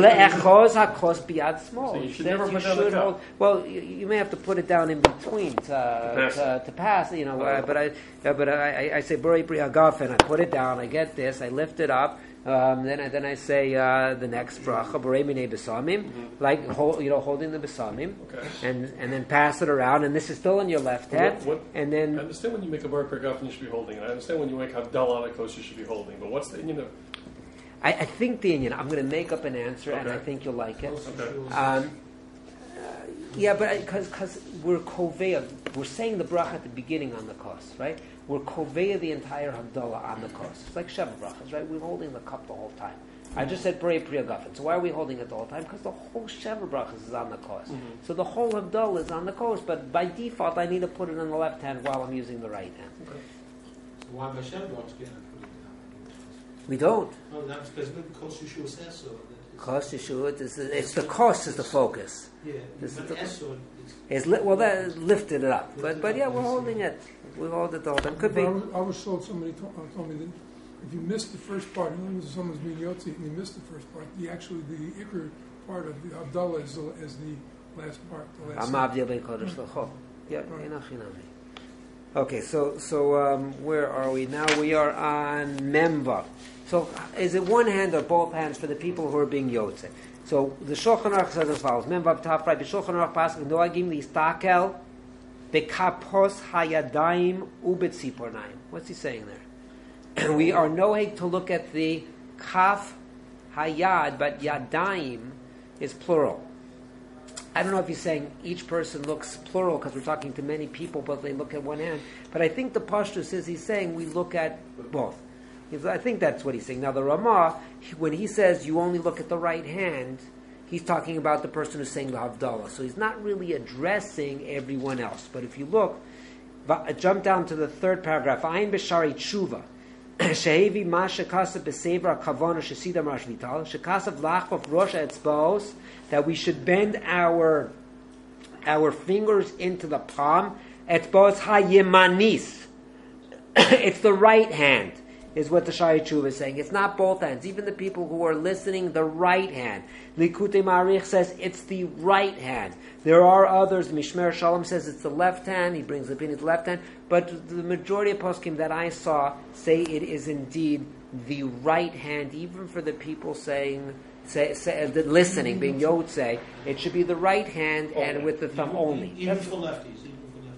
Speaker 1: should never put down the cup. Well, you, you may have to put it down in between to, to, to, to pass. You know, uh, but I, uh, but I, I say Borei Pri Agafen. I put it down. I get this. I lift it up. Um, then, I, then I say uh, the next bracha, Borei Minei Besamim, mm-hmm. like hold, you know, holding the Besamim, okay. and and then pass it around. And this is still in your left hand. What, what, and then
Speaker 3: I understand when you make a Borei Pri Agafen, you should be holding it. I understand when you make Havdalah on a coast, you should be holding. But what's the you know?
Speaker 1: I, I think the Indian. I'm going to make up an answer, okay. and I think you'll like it. Okay. Um, uh, yeah, but because because we're koveya, we're saying the bracha at the beginning on the kos, right? We're koveya the entire Havdalah on the kos. It's like Sheva brachas, right? We're holding the cup the whole time. I just said Borei Priya Gafen. So why are we holding it all the time? Because the whole Sheva Brachas is on the kos.
Speaker 3: Mhm.
Speaker 1: So the whole Havdalah is on the kos, but by default I need to put it on the left hand while I'm using the right hand.
Speaker 6: So why Hashem Baruch can't put it down?
Speaker 1: We don't.
Speaker 6: Oh, that's because maybe Kos Yeshua says so. that it's-
Speaker 1: Kos Yeshua, it's, it's the kos is the focus.
Speaker 6: Yeah,
Speaker 1: This is
Speaker 6: but
Speaker 1: the-
Speaker 6: Esod, it's
Speaker 1: It's li- well, that lifted it up. But but yeah, we're holding it. We hold it the whole time. Could
Speaker 5: But
Speaker 1: be.
Speaker 5: I was, I was told, somebody told, uh, told me that if you missed the first part, in other words, if someone's being Yotzi and you missed the first part, the actually the Iker part of the Abdullah is the, is the last part, the last.
Speaker 1: Amavdil ben kodesh l'chol. Yeah, enough, enough. Okay, so so um, where are we now? We are on Memva. So is it one hand or both hands for the people who are being Yotze? So the Shulchan Aruch says as follows: Memva Tafrai b'Shulchan Aruch pasuk noagim listakel bekapos hayadayim ubetzipornaim. What's he saying there? We are noeg to look at the kaf hayad, but yadayim is plural. I don't know if he's saying each person looks plural because we're talking to many people, but they look at one hand. But I think the Pashtus is he's saying we look at both. I think that's what he's saying. Now the Ramah, when he says you only look at the right hand, he's talking about the person who's saying the Havdalah. So he's not really addressing everyone else. But if you look, jump down to the third paragraph. Ayin b'shari tshuva. Shehevi ma shekasav b'sevra kavona shesida marash vital. Shekasav lachov rosha etzbaos. That we should bend our our fingers into the palm. Etzbaos hayimanis. It's the right hand, is what the Shari Tshuva is saying. It's not both hands. Even the people who are listening, the right hand. Likutei Ma'arich says it's the right hand. There are others. Mishmer Shalom says it's the left hand. He brings the opinion it's left hand. But the majority of poskim that I saw say it is indeed the right hand, even for the people saying, say, say, uh, listening, being Yotze, it should be the right hand and with the thumb only.
Speaker 6: Even
Speaker 1: That's-
Speaker 6: for lefties, even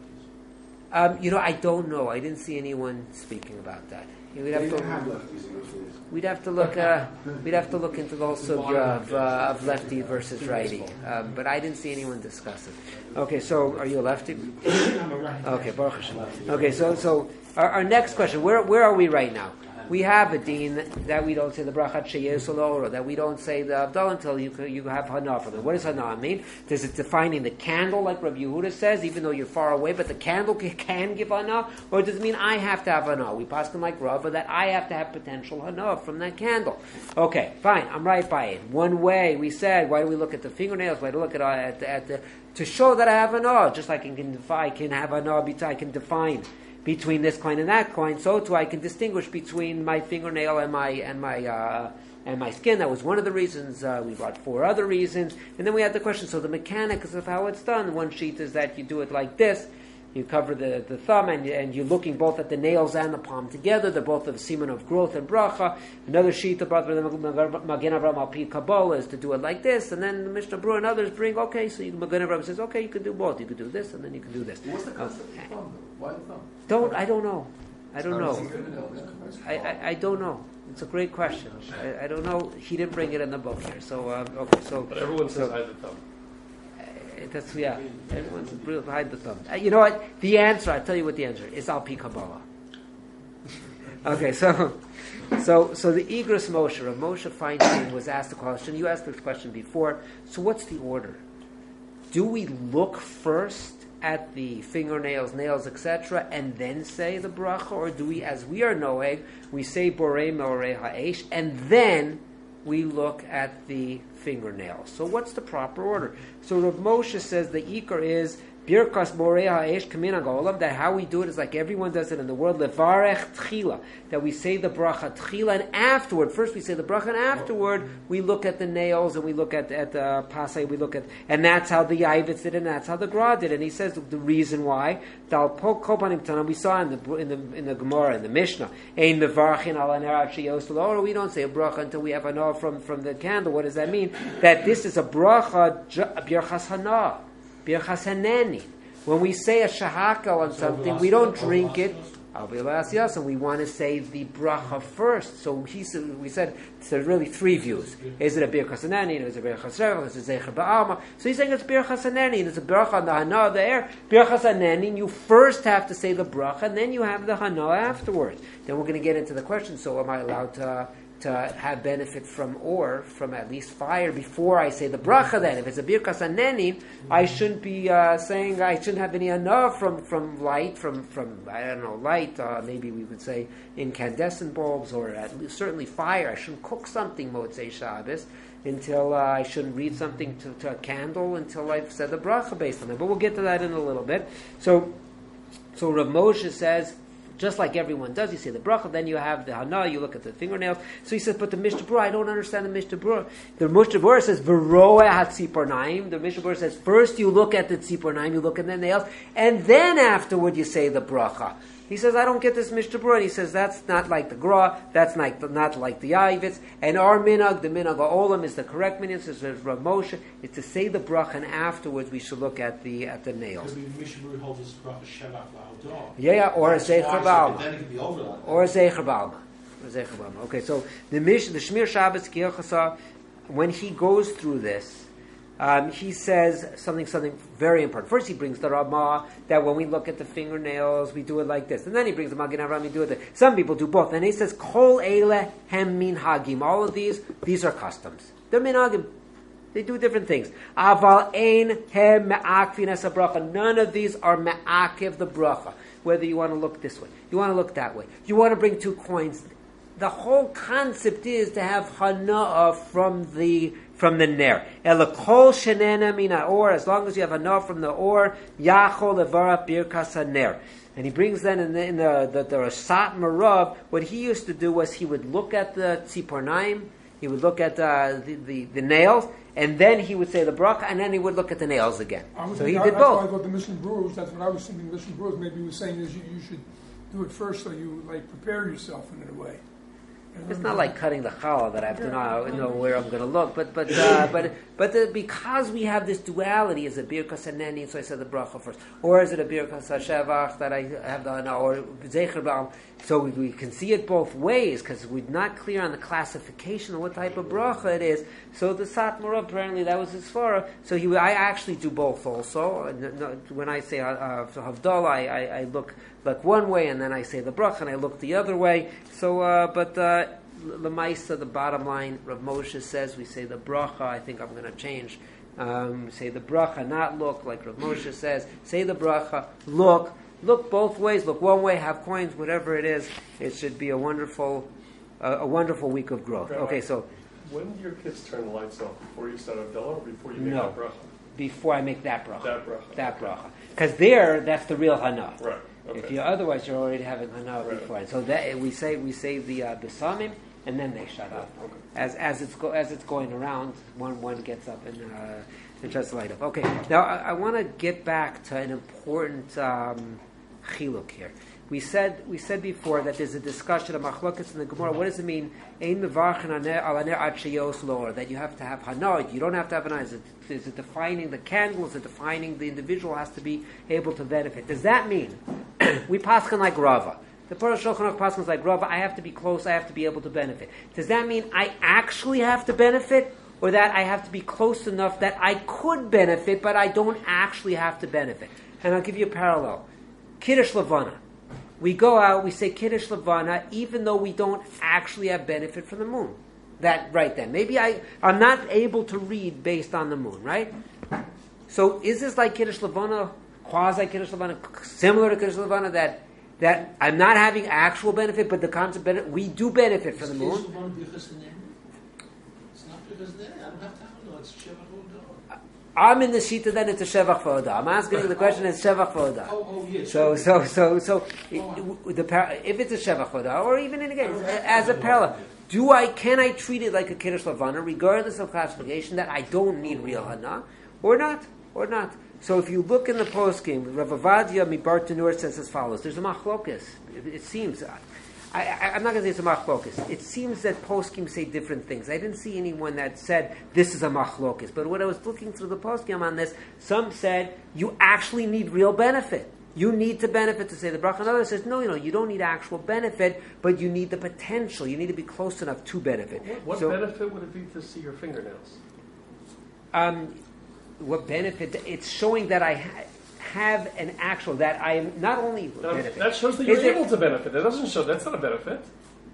Speaker 6: for lefties.
Speaker 1: um, you know, I don't know. I didn't see anyone speaking about that. We'd have
Speaker 8: They
Speaker 1: to.
Speaker 8: don't have lefties in those days.
Speaker 1: We'd have to look. Uh, we'd have to look into the whole sugya of, uh, of lefty versus righty. Um, but I didn't see anyone discuss it. Okay, so are you a lefty?
Speaker 6: I'm a right.
Speaker 1: Okay, Baruch Hashem. Okay, so so our, our next question: Where where are we right now? We have a deen that we don't say the brachat sheyesol, that we don't say the Abdullah until you you have hana from it. What does hana mean? Does it defining the candle like Rabbi Yehuda says, even though you're far away, but the candle can give hana, or does it mean I have to have hana? We pass them like Rava that I have to have potential hana from that candle. Okay, fine, I'm right by it. One way we said, why do we look at the fingernails? Why do we look at uh, at, the, at the to show that I have hana? Just like I can define, I can have hana, I can define between this coin and that coin, so too I can distinguish between my fingernail and my and my uh, and my skin. That was one of the reasons. Uh, we brought four other reasons, and then we had the question. So the mechanics of how it's done. One sheet is that you do it like this. You cover the, the thumb, and, and you're looking both at the nails and the palm together. They're both of semen of growth and bracha. Another sheet about the Magen Avraham al Pi Kabbalah is to do it like this, and then the Mishnah Berurah and others bring, okay, so you, Magen Avraham says, okay, you can do both. You can do this, and then you can do this.
Speaker 2: What's the concept
Speaker 1: Okay.
Speaker 2: of thumb, though? Why the thumb?
Speaker 1: Don't I don't know. I don't know.
Speaker 2: know.
Speaker 1: I, I, I don't know. It's a great question. I, I don't know. He didn't bring it in the book here. So um, okay. So
Speaker 3: But everyone says
Speaker 1: so,
Speaker 3: hide the thumb.
Speaker 1: uh, that's yeah. Everyone's real behind the thumb. Uh, you know what? The answer. I'll tell you what the answer is. Al Pi Kabbalah. Okay. So so so the Igros Moshe of Moshe Feinstein was asked the question. You asked this question before. So what's the order? Do we look first at the fingernails, nails, et cetera, and then say the bracha, or do we, as we are noeg, we say borei meorei ha'esh, and then we look at the fingernails? So what's the proper order? So Rav Moshe says the ikar is birkas borei ha'esh kamin ha'golam, that how we do it is like everyone does it in the world, levarech tchila, that we say the bracha tchila, and afterward, first we say the bracha, and afterward we look at the nails, and we look at at the pasay, we look at, and that's how the Yavitz did it, and that's how the Gra did it. And he says the reason why, dal pok kopanim tanam, we saw in the in the in the Gemara, in the Mishnah, ein mevarchin al aner sheyosel, or we don't say a bracha until we have hana from from the candle. What does that mean? That this is a bracha birchas hana. Birchas Haneni. When we say a shahakal on something, we don't drink it. And we want to say the bracha first. So he said, we said there's really three views. Is it a birchas Haneni? Is it a birchas Revach? Is it zecher ba'alma? So he's saying it's birchas Haneni, and it's a bracha on the hana there. Birchas Haneni, you first have to say the bracha, and then you have the hana afterwards. Then we're going to get into the question. So am I allowed to? to have benefit from or, from at least fire, before I say the bracha then. If it's a birkas hanenim, I shouldn't be uh, saying, I shouldn't have any hana from, from light, from, from, I don't know, light, uh, maybe we would say incandescent bulbs, or at least certainly fire. I shouldn't cook something Motzei Shabbos until uh, I shouldn't read something to, to a candle until I've said the bracha based on it. But we'll get to that in a little bit. So, so Rav Moshe says, just like everyone does, you say the bracha, then you have the hana, you look at the fingernails. So he says, but the Mishnah Berurah, I don't understand the Mishnah Berurah. The Mishnah Berurah says, V'roeh ha-tzipornaim. The Mishnah Berurah says, first you look at the tzipornaim, you look at the nails, and then afterward you say the bracha. He says, I don't get this Mishnah Berurah. He says, that's not like the Gra, that's not, not like the Yavitz. And our minhag, the minhag ha'olam, is the correct minhag. Says Rav Moshe, is to say the bracha, and afterwards we should look at the at the nails.
Speaker 7: Because the Mishnah Berurah holds this bracha shevach la'odor.
Speaker 1: Yeah, yeah, or a Zecher Ba'alma.
Speaker 7: Then it could be overlap.
Speaker 1: Or a Zecher Ba'alma. Or a Zecher Ba'alma. Okay, so the Mish, the Shmir Shabbos Kiyachasa, when he goes through this, Um, he says something something very important. First, he brings the Ramah that when we look at the fingernails, we do it like this, and then he brings the Magen Avraham, we do it. There. Some people do both, and he says Kol Eile Hem Min Hagim. All of these, these are customs. They're minhagim. They do different things. Aval Ein Hem Me'akvin Es Bracha. None of these are me'akiv the bracha. Whether you want to look this way, you want to look that way, you want to bring two coins. The whole concept is to have hana'ah from the from the ner. Elakol shenena mina or, as long as you have hana'ah from the or, yachol levara birkas haner. And he brings then in the in the the, the Rasat Marav, what he used to do was he would look at the tzipornaim, he would look at uh, the, the the nails, and then he would say the bracha, and then he would look at the nails again. So he did
Speaker 5: that's
Speaker 1: both.
Speaker 5: Why I thought the Mishnah Berurah, that's what I was thinking. The Mishnah Berurah, maybe he was saying is you, you should do it first, so you like prepare yourself in a way.
Speaker 1: It's not like cutting the challah that I have to know, know where I'm going to look, but but uh, but but the, because we have this duality, is it birkas haneni? So I said the bracha first, or is it a birkas hashevach that I have the no, or zecher ba'al? So we, we can see it both ways because we're not clear on the classification of what type of bracha it is. So the Satmar apparently that was his svara. So he I actually do both also. When I say uh, havdalah, I, I, I look like one way, and then I say the bracha, and I look the other way. So, uh, but uh, Lemaisa, the bottom line, Rav Moshe says we say the bracha. I think I'm going to change. Um, say the bracha, not look like Rav Moshe says. Say the bracha, look, look both ways. Look one way, have coins, whatever it is. It should be a wonderful, uh, a wonderful week of growth. Okay, so
Speaker 3: when do your kids turn the lights off? Before you start Abdullah, or before you make
Speaker 1: no,
Speaker 3: that bracha?
Speaker 1: Before I make that bracha.
Speaker 3: That bracha.
Speaker 1: That bracha. Because there, that's the real hana.
Speaker 3: Right. Okay.
Speaker 1: If you otherwise, you're already having hana
Speaker 3: Right.
Speaker 1: before. So that we say we say the uh, besamim, and then they shut up.
Speaker 3: Okay.
Speaker 1: As as it's go, as it's going around, one one gets up and uh, and tries to light up. Okay. Now I, I want to get back to an important um, chiluk here. We said we said before that there's a discussion of machlokas in the Gemara. What does it mean? Ein mevarchen al haner ad sheyos lo, that you have to have hana. You don't have to have hana. Is it, is it defining the candle? Is it defining the individual has to be able to benefit? Does that mean we paskin like Rava? The Parah Shulchan Aruch paskins like Rava. I have to be close. I have to be able to benefit. Does that mean I actually have to benefit, or that I have to be close enough that I could benefit, but I don't actually have to benefit? And I'll give you a parallel. Kiddush Levana. We go out, we say Kiddush Levana, even though we don't actually have benefit from the moon. That right then. Maybe I, I'm not able to read based on the moon, right? So is this like Kiddush Levana, quasi Kiddush Levana, similar to Kiddush Levana, that that I'm not having actual benefit, but the concept benefit, we do benefit from the moon?
Speaker 6: It's not because there. I don't have to have no. It's shevach la'odor.
Speaker 1: I'm in the shita, then it's a shevach v'odah. I'm asking you the question, it's shevach v'odah.
Speaker 6: Oh, oh, yes.
Speaker 1: So, so, so, so, it, the par- if it's a shevach v'odah, or even in again as a parallel, do I can I treat it like a kiddush levana, regardless of classification, that I don't need real hana, or not, or not? So, if you look in the poskim, Rav Avadia Mibartanur says as follows: there's a machlokas. It, it seems. I, I, I'm not going to say it's a machlokas. It seems that poskim say different things. I didn't see anyone that said this is a machlokas. But when I was looking through the poskim on this, some said you actually need real benefit. You need to benefit to say the bracha. Another says no, you know, you don't need actual benefit, but you need the potential. You need to be close enough to benefit.
Speaker 3: What, what
Speaker 1: so,
Speaker 3: benefit would it be to see your fingernails?
Speaker 1: Um, what benefit? It's showing that I. Ha- have an actual, that I am not only
Speaker 3: Now,
Speaker 1: benefit.
Speaker 3: that shows that you're
Speaker 1: Is it-
Speaker 3: able to benefit. That doesn't show, that's not a benefit.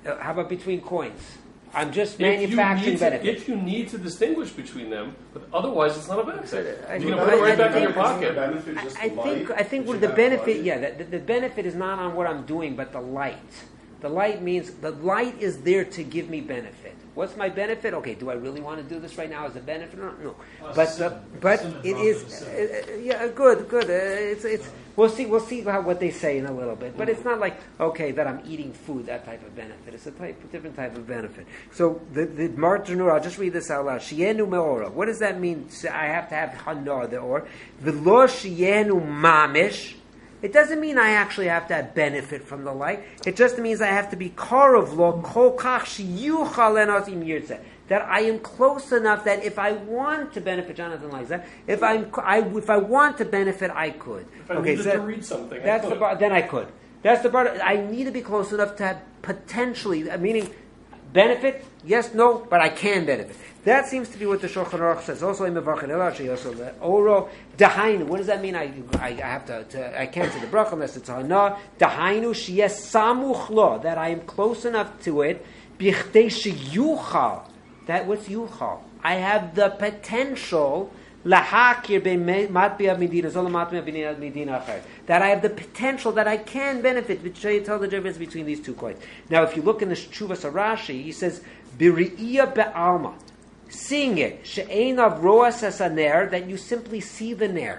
Speaker 1: Uh, how about between coins? I'm just
Speaker 3: If you,
Speaker 1: manufacturing
Speaker 3: need to,
Speaker 1: benefit.
Speaker 3: if you need to distinguish between them, but otherwise it's not a benefit.
Speaker 1: I-
Speaker 3: You can
Speaker 1: I-
Speaker 3: put it
Speaker 1: I
Speaker 3: right back in
Speaker 1: think-
Speaker 3: your pocket.
Speaker 8: Benefit, just
Speaker 1: I
Speaker 8: the
Speaker 1: think
Speaker 8: light
Speaker 1: I think
Speaker 8: that
Speaker 1: with
Speaker 8: you
Speaker 1: the
Speaker 8: have
Speaker 1: benefit,
Speaker 8: light.
Speaker 1: yeah, the, the benefit is not on what I'm doing, but the light. The light means the light is there to give me benefit. What's my benefit? Okay, do I really want to do this right now as a benefit? No, no.
Speaker 6: Oh,
Speaker 1: But
Speaker 6: sim-
Speaker 1: the, but
Speaker 6: sim and
Speaker 1: it
Speaker 6: drop
Speaker 1: is
Speaker 6: and sim.
Speaker 1: uh, uh, yeah, good, good. Uh, it's it's we'll see we'll see how, what they say in a little bit. But it's not like okay that I'm eating food, that type of benefit. It's a type different type of benefit. So the the Martinur, I'll just read this out loud. Shienu meora. What does that mean? I have to have hanar the or v'lo shienu mamish. It doesn't mean I actually have to have benefit from the light. It just means I have to be karov lo kol kach sheyuchal enos im yirtzeh. That I am close enough that if I want to benefit, Jonathan likes that. If I'm, I, if I want to benefit, I could.
Speaker 3: If I needed to read something, I
Speaker 1: that's the
Speaker 3: could.
Speaker 1: bar, then I could. That's the part. I need to be close enough to have potentially, uh, meaning benefit. Yes, no, but I can benefit. That seems to be what the Shulchan Aruch says. Also, in Mevachin Elashi, also the Oro Dahainu. What does that mean? I, I, I have to, to. I can't say the bracha unless it's Hana. Dahainu sheyes samuch lo. That I am close enough to it. Bichdei sheyuchal. That what's yuchal? I have the potential. Lahakir be'matbiya medina zol matbiya medina acher. That I have the potential that I can benefit. Which show you tell the difference between these two coins. Now, if you look in the Shuvas Rashi, he says biriya be'alma. Seeing it, she'einav roas asaner, that you simply see the ner.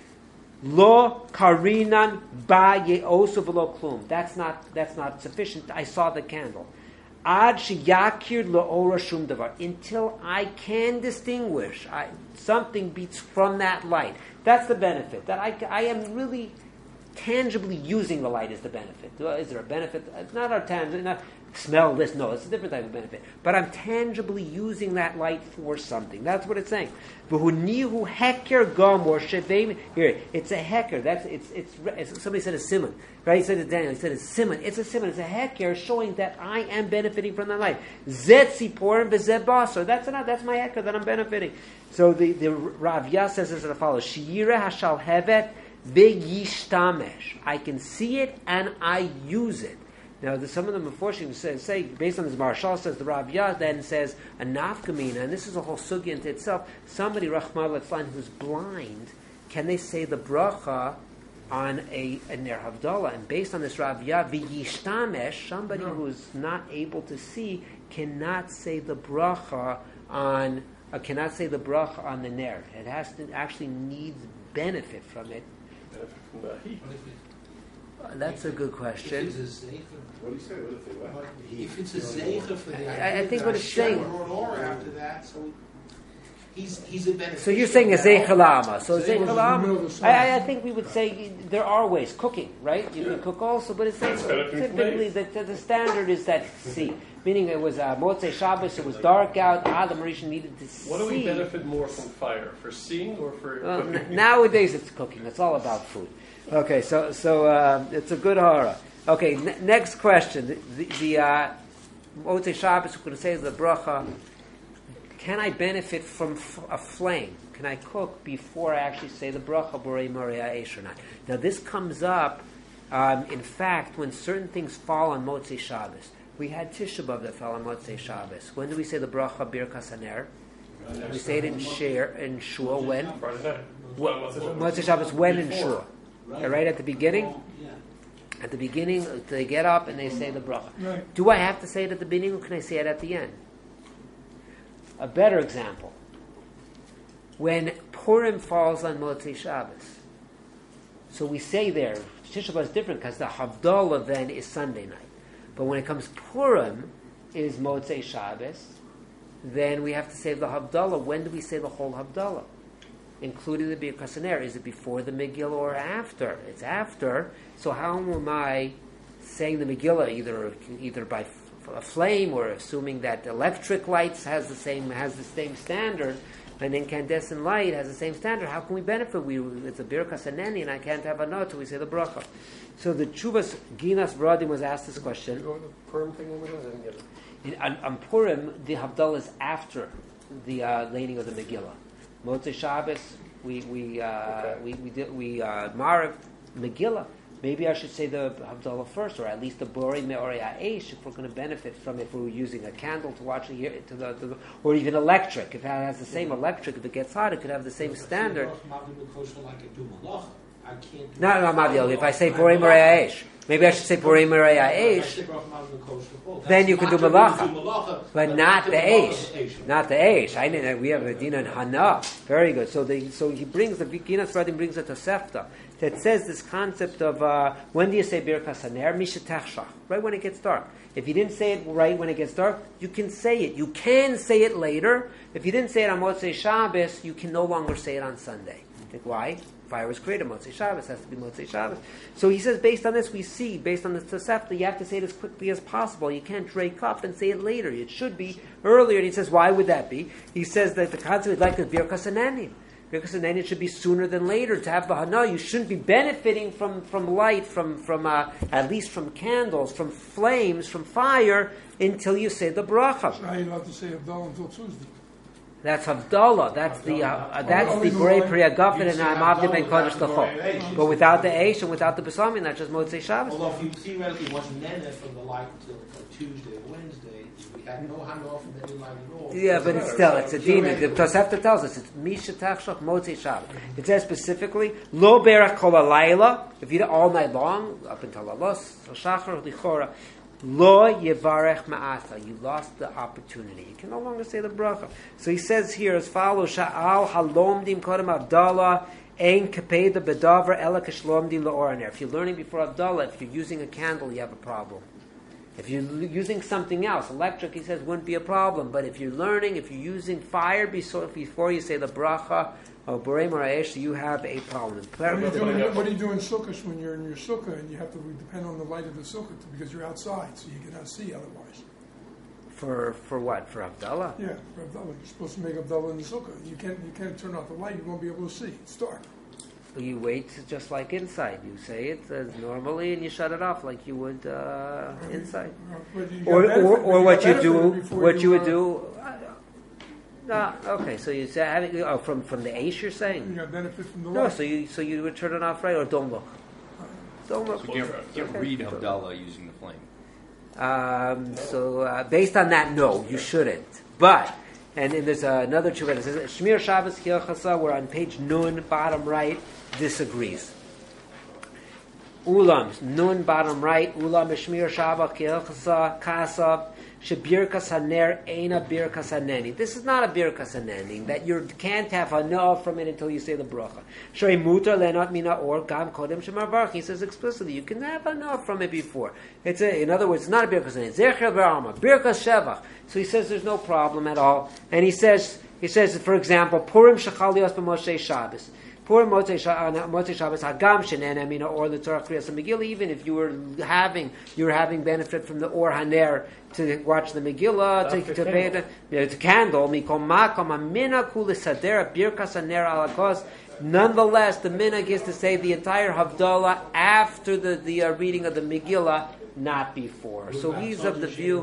Speaker 1: Lo karinan ba ye'osu v'lo klum. That's not that's not sufficient. I saw the candle. Ad sheyakir lo'ora shum davar. Until I can distinguish I, something beats from that light. That's the benefit. That I, I am really tangibly using the light is the benefit. Is there a benefit? It's not our tangible. Not smell this. No, it's a different type of benefit. But I'm tangibly using that light for something. That's what it's saying. V'hunihu heker gomor sheveim. Here, it's a heker. That's it's, it's it's. Somebody said a simon, right? He said it. Daniel. He said it's simon. It's a simon. It's a heker showing that I am benefiting from the light. Zet siporim v'zet basar. That's enough. That's my heker that I'm benefiting. So the the Rav Yah says this as follows: Shira hashal hevet v'yishtamesh. I can see it and I use it. Now, the, some of them unfortunately say, say, based on this Marshal says, the Rav Yah then says, a nafkamina, and this is a whole sugya into itself, somebody, Rahman Latzlan, who's blind, can they say the bracha on a, a Ner Havdalah? And based on this Rav Yah, v'yishtamesh, somebody
Speaker 5: No.
Speaker 1: who's not able to see, cannot say the bracha on, uh, cannot say the bracha on the Ner. It has to, actually needs benefit from it.
Speaker 3: Benefit from the heat.
Speaker 6: What if it-
Speaker 1: Uh, that's a good
Speaker 6: If
Speaker 1: question.
Speaker 6: it's a zeicha,
Speaker 8: What do you say? What if they what?
Speaker 6: if it's a zeicha for the
Speaker 1: I- I think what it's saying-
Speaker 6: or after that, so he's he's a beneficiary.
Speaker 1: So you're saying a zeichalama. So
Speaker 6: Zeichel
Speaker 5: in the middle
Speaker 1: zeichalama.
Speaker 5: of the
Speaker 1: I, I- I think we would say there are ways cooking, right? You can cook also, but it's
Speaker 3: It's better to
Speaker 1: typically
Speaker 3: make.
Speaker 1: the, the, the standard is that see, meaning it was uh, Motzei Shabbos. It was dark out. Adam Rishon needed to see.
Speaker 3: What do we benefit more from fire? For seeing or for
Speaker 1: Well,
Speaker 3: cooking?
Speaker 1: n- nowadays it's cooking. It's all about food. Okay, so so uh, it's a good hara. Okay, n- next question. The, the, the uh, Motzei Shabbos, we're going to say the bracha. Can I benefit from f- a flame? Can I cook before I actually say the bracha borei Maria Eish or not? Now this comes up, um, in fact, when certain things fall on Motzei Shabbos. We had Tisha B'Av that fell on Motzei Shabbos. When do we say the bracha Birkas Haner? We say it in Shir in Shua when
Speaker 3: Friday night.
Speaker 1: What-
Speaker 3: What's it?
Speaker 1: Motzei Shabbos when in Shua.
Speaker 6: Right.
Speaker 1: Right at the beginning.
Speaker 6: Yeah.
Speaker 1: At the beginning, they get up and they say the bracha.
Speaker 5: Right.
Speaker 1: Do I have to say it at the beginning, or can I say it at the end? A better example: when Purim falls on Motzei Shabbos, so we say there Tisha B'Av is different because the Havdalah then is Sunday night, but when it comes Purim is Motzei Shabbos, then we have to say the Havdalah. When do we say the whole Havdalah? Including the Birkas Haner. Is it before the Megillah or after? It's after. So how am I saying the Megillah either either by f- a flame or assuming that electric lights has the same has the same standard, and incandescent light has the same standard? How can we benefit? We it's a Birkas Haneni, and I can't have a note till we say the bracha. So the Chuvas Ginas Bradim was asked this
Speaker 3: Did
Speaker 1: question.
Speaker 3: you go with the Purim thing over there? I didn't get it.
Speaker 1: In, on, on Purim, the Havdalah is after the uh, laning of the Megillah. Motzei Shabbos, we we uh,
Speaker 3: Okay.
Speaker 1: we we did, we uh, Mariv Megillah. maybe I should say the Havdalah first, or at least the Borei Me'orei Ha'esh, if we're going to benefit from it, if we're using a candle to watch it, to the, to the, or even electric. If it has the same electric, if it gets hot, it could have the same standard. No, no, Mavdil. If I say Borei Me'orei Ha'esh, maybe I should say Borei Me'orei Ha'esh. Then you can do Malacha, but not the Eish. Not the Eish. I didn't. We have a Din and Hana. Very good. So the so he brings the Kinas Radim brings a Tosefta that says this concept of uh, when do you say Birkas Haner? Mishatachshach. Right when it gets dark. If you didn't say it right when it gets dark, you can say it. You can say it later. If you didn't say it on Motzei Shabbos, you can no longer say it on Sunday. Think why? Fire was created Motzei Shabbos, has to be Motzei Shabbos. So he says, based on this, we see, based on this Tosefta, you have to say it as quickly as possible. You can't drake up and say it later. It should be earlier. And he says, why would that be? He says that the concept is like the Birkas Hananim. Birkas Hananim should be sooner than later. To have the Hana, you shouldn't be benefiting from, from light, from, from uh, at least from candles, from flames, from fire, until you say the bracha.
Speaker 5: So how are you allowed to say Havdalah until Tuesday?
Speaker 1: That's Havdalah. That's the uh, that's the Borei Priya Gafin and Amavdi Ben Kodesh L'chol. But without the Eish and without the Besamin, that's just Motzei Shabbos.
Speaker 6: Although if you theoretically wasn't Nene from the light until Tuesday or Wednesday, we had no handoff from any light at all.
Speaker 1: Yeah, but it's still, it's a demon. The Tosefta tells us it's Misha Tachshach Motzei Shabbos. It says specifically, Lo Berach Kol Halayla, if you do all night long, up until Alos, Shachar, Lichora, Lo Yevarech Ma'asa. You lost the opportunity. You can no longer say the bracha. So he says here as follows: Sha'al halomdim kodem Havdalah ein kapeda bedavar ela kashlomdim la'oraner. If you're learning before Havdalah, if you're using a candle, you have a problem. If you're using something else, electric, he says, wouldn't be a problem. But if you're learning, if you're using fire before you say the bracha or Borei Me'orei Ha'esh, you have a problem.
Speaker 5: What do you do in, what do you do in Sukkot when you're in your Sukkah and you have to depend on the light of the Sukkah because you're outside, so you cannot see otherwise?
Speaker 1: For for what? For Havdalah?
Speaker 5: Yeah, for Havdalah. You're supposed to make Havdalah in the Sukkah. You can't, you can't turn off the light, you won't be able to see. It's dark.
Speaker 1: You wait just like inside. You say it as normally and you shut it off like you would uh, inside.
Speaker 5: You
Speaker 1: Or,
Speaker 5: benefit-
Speaker 1: or, or
Speaker 5: you
Speaker 1: what you
Speaker 5: benefit
Speaker 1: do,
Speaker 5: before
Speaker 1: what you would
Speaker 5: uh,
Speaker 1: do. Uh, no, okay. So you say having oh, from from the Eish, you're
Speaker 5: You
Speaker 1: saying
Speaker 5: got benefit from the
Speaker 1: no.
Speaker 5: light.
Speaker 1: So you so you would turn it off right or don't look. Don't look.
Speaker 9: So you can't, you can't
Speaker 1: Okay.
Speaker 9: read Havdalah using the flame.
Speaker 1: Um, so uh, based on that, no, you shouldn't. But and, and there's uh, another tshuva that says Shmir Shabbos Kilchasa. We're on page Nun, bottom right. Disagrees. Ulam Nun, bottom right. Ulam Shmir Shabbos Kilchasa Kasav Shebirkas Haner Eina Birkas Haneni. This is not a Birkas Haneni that you can't have enough from it until you say the bracha. Shrei Mutar Lenot Mina Or Gam Kodem Shemar Baruch. He says explicitly you can have enough from it before. It's a, in other words, it's not a Birkas Haneni. Zecher V'Arma Birkas Shevach. So he says there's no problem at all. And he says he says for example Purim Shechalios B'Moshe Shabbos. Purim Motzei Shabbos Hagam Shenen Amina or the Torah Kriyas Megillah. Even if you were having you were having benefit from the Or Haner to watch the Megillah, to, to pay the you know, to candle Mikom Makom Amina Kulisadera Birkas Haner Alakos. Nonetheless, the minhag is to say the entire Havdalah after the the uh, reading of the Megillah, not before. So he's of the view.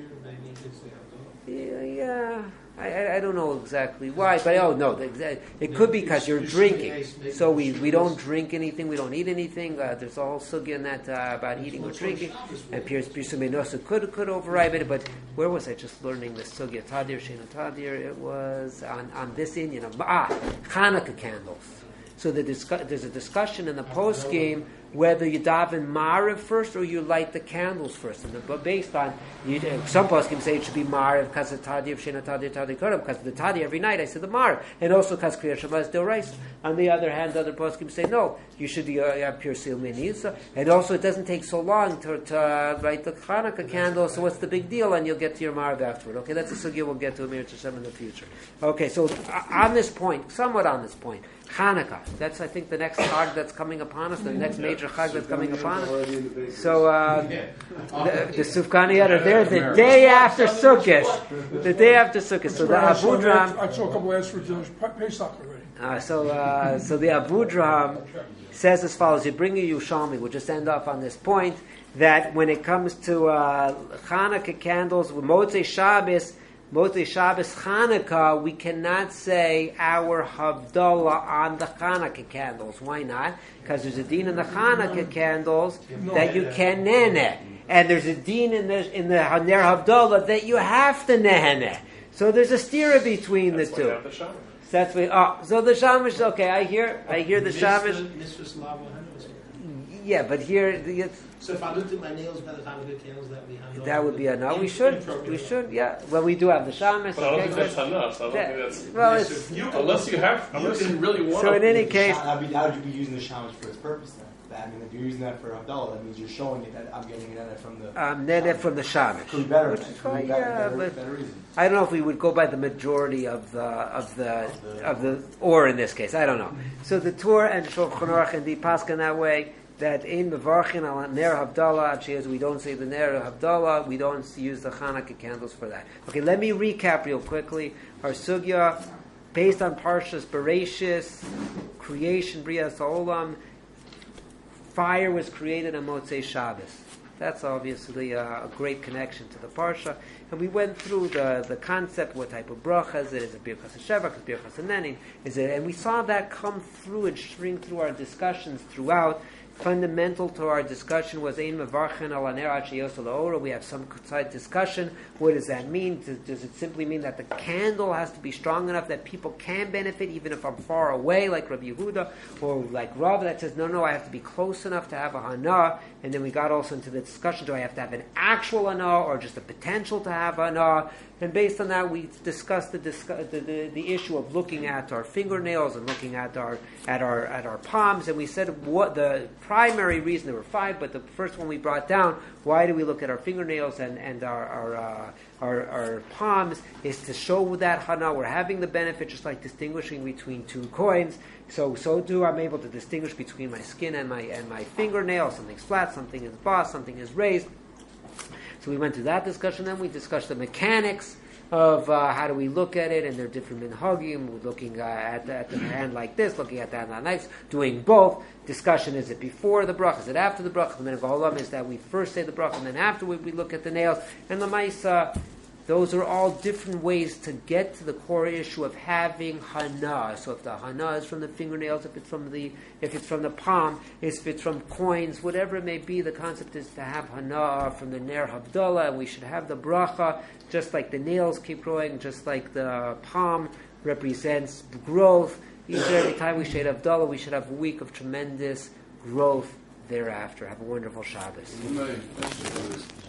Speaker 1: Yeah, yeah. I, I, I don't know exactly why, but oh no, the, it could be because you're drinking. So we, we don't drink anything, we don't eat anything. Uh, there's a whole sugya in that uh, about eating or drinking, and Piers Pirsumenosa could could override it. But where was I just learning this sugya? Tadir Shena Tadir. It was on, on this Indian of ah Hanukkah candles. So the discu- there's a discussion in the post game whether you daven Mariv first or you light the candles first. And the, but based on, you, some poskim say it should be Mariv because of Tadir, Shena Tadir, Tadir Koram, because of the Tadir every night I say the Mariv. And also because Kriyat Shema is Deorais. On the other hand, other poskim say no, you should uh, have pure seal minis. And also it doesn't take so long to, to uh, light the Hanukkah candle, so what's the big deal? And you'll get to your Mariv afterward. Okay, that's a sugya we'll get to Amir Hashem in the future. Okay, so uh, on this point, somewhat on this point, Hanukkah. That's, I think, the next Chag that's coming upon us, the next major Chag that's coming upon us. So, uh, the, the Sufganiyat are there the day after Sukkot. The day after Sukkot. So the Abu Dram...
Speaker 5: I saw a couple of ads for Jewish Pesach already.
Speaker 1: Uh, so, uh, so the Abu Dram says as follows. You bring a Yushalmi. We'll just end off on this point, that when it comes to uh, Hanukkah candles, with Motzei Shabbos, Motzei Shabbos Chanukah, we cannot say our Havdalah on the Chanukah candles. Why not? Because there's a din in the Chanukah candles that you can nene. And there's a din in the in the Ner Havdalah that you have to nene. So there's a stira between
Speaker 3: That's
Speaker 1: the
Speaker 3: why
Speaker 1: two.
Speaker 3: you have the Shamish.
Speaker 1: So that's what, oh, so the Shamish, okay, I hear, I hear the Shamish.
Speaker 6: Mitzvahs lava hanos.
Speaker 1: Yeah, but here, the- it's,
Speaker 6: So if I looked at my nails by the time I did candles, that would be hanos.
Speaker 1: that would be a no. We should, we should, yeah. Well, we do have the Shamish.
Speaker 3: But I don't
Speaker 1: okay,
Speaker 3: think that's
Speaker 1: good.
Speaker 3: enough. I don't
Speaker 1: Yeah.
Speaker 3: think that's...
Speaker 1: Well, it's,
Speaker 6: You can-
Speaker 3: Unless you have, unless you really want
Speaker 1: so
Speaker 3: to.
Speaker 1: in any case,
Speaker 9: That would be, that would be using the shamash for its purpose then. That, I mean, if you're using that for Havdalah, that means you're showing it that I'm getting it from the...
Speaker 1: um, nene from the Shamish.
Speaker 9: Could be better.
Speaker 1: Which
Speaker 9: Which
Speaker 1: is
Speaker 9: could
Speaker 1: fine,
Speaker 9: be better,
Speaker 1: yeah,
Speaker 9: better,
Speaker 1: but
Speaker 9: better reason.
Speaker 1: I don't know if we would go by the majority of the of the of the or in this case. I don't know. So the Torah and Shulchan Aruch and the Paskin that way that in Mevarchin al Ner Havdalah, as we don't say the Ner Havdalah, we don't use the Chanukah candles for that. Okay, let me recap real quickly. Our sugya, based on Parshas Bereshis, creation Brias Olam, fire was created on Motzei Shabbos. That's obviously a, a great connection to the Parsha. And we went through the, the concept, what type of bracha is it? Is it Birkas HaShevach? Is it Birkas HaNenin? Is it? And we saw that come through and string through our discussions throughout. Fundamental to our discussion was Ein Mevarchen al Haner Ad Sheyoseh La'ora. We have some side discussion. What does that mean? Does, does it simply mean that the candle has to be strong enough that people can benefit even if I'm far away, like Rabbi Yehuda, or like Rav that says, no, no, I have to be close enough to have a Hana. And then we got also into the discussion, do I have to have an actual Hana or just a potential to have a Hana? And based on that, we discussed the, discuss, the, the the issue of looking at our fingernails and looking at our at our at our palms. And we said what the primary reason, there were five, but the first one we brought down. Why do we look at our fingernails and and our our uh, our, our palms is to show that hana we're having the benefit, just like distinguishing between two coins. So so too I'm able to distinguish between my skin and my and my fingernail. Something's flat, something is bossed, something is raised. So we went through that discussion. Then we discussed the mechanics of uh, how do we look at it, and there are different minhagim. We're looking uh, at, the, at the hand like this, looking at the hand like this, doing both. Discussion: is it before the bracha? Is it after the bracha? The minhag ha'olam is that we first say the bracha, and then afterward we look at the nails. And the ma'isa, those are all different ways to get to the core issue of having hana. So if the hana is from the fingernails, if it's from the if it's from the palm, if it's from coins, whatever it may be, the concept is to have hana from the Ner Havdalah, and we should have the bracha, just like the nails keep growing, just like the palm represents growth. Each and every time we say Havdalah, we should have a week of tremendous growth thereafter. Have a wonderful Shabbos.
Speaker 8: Amen.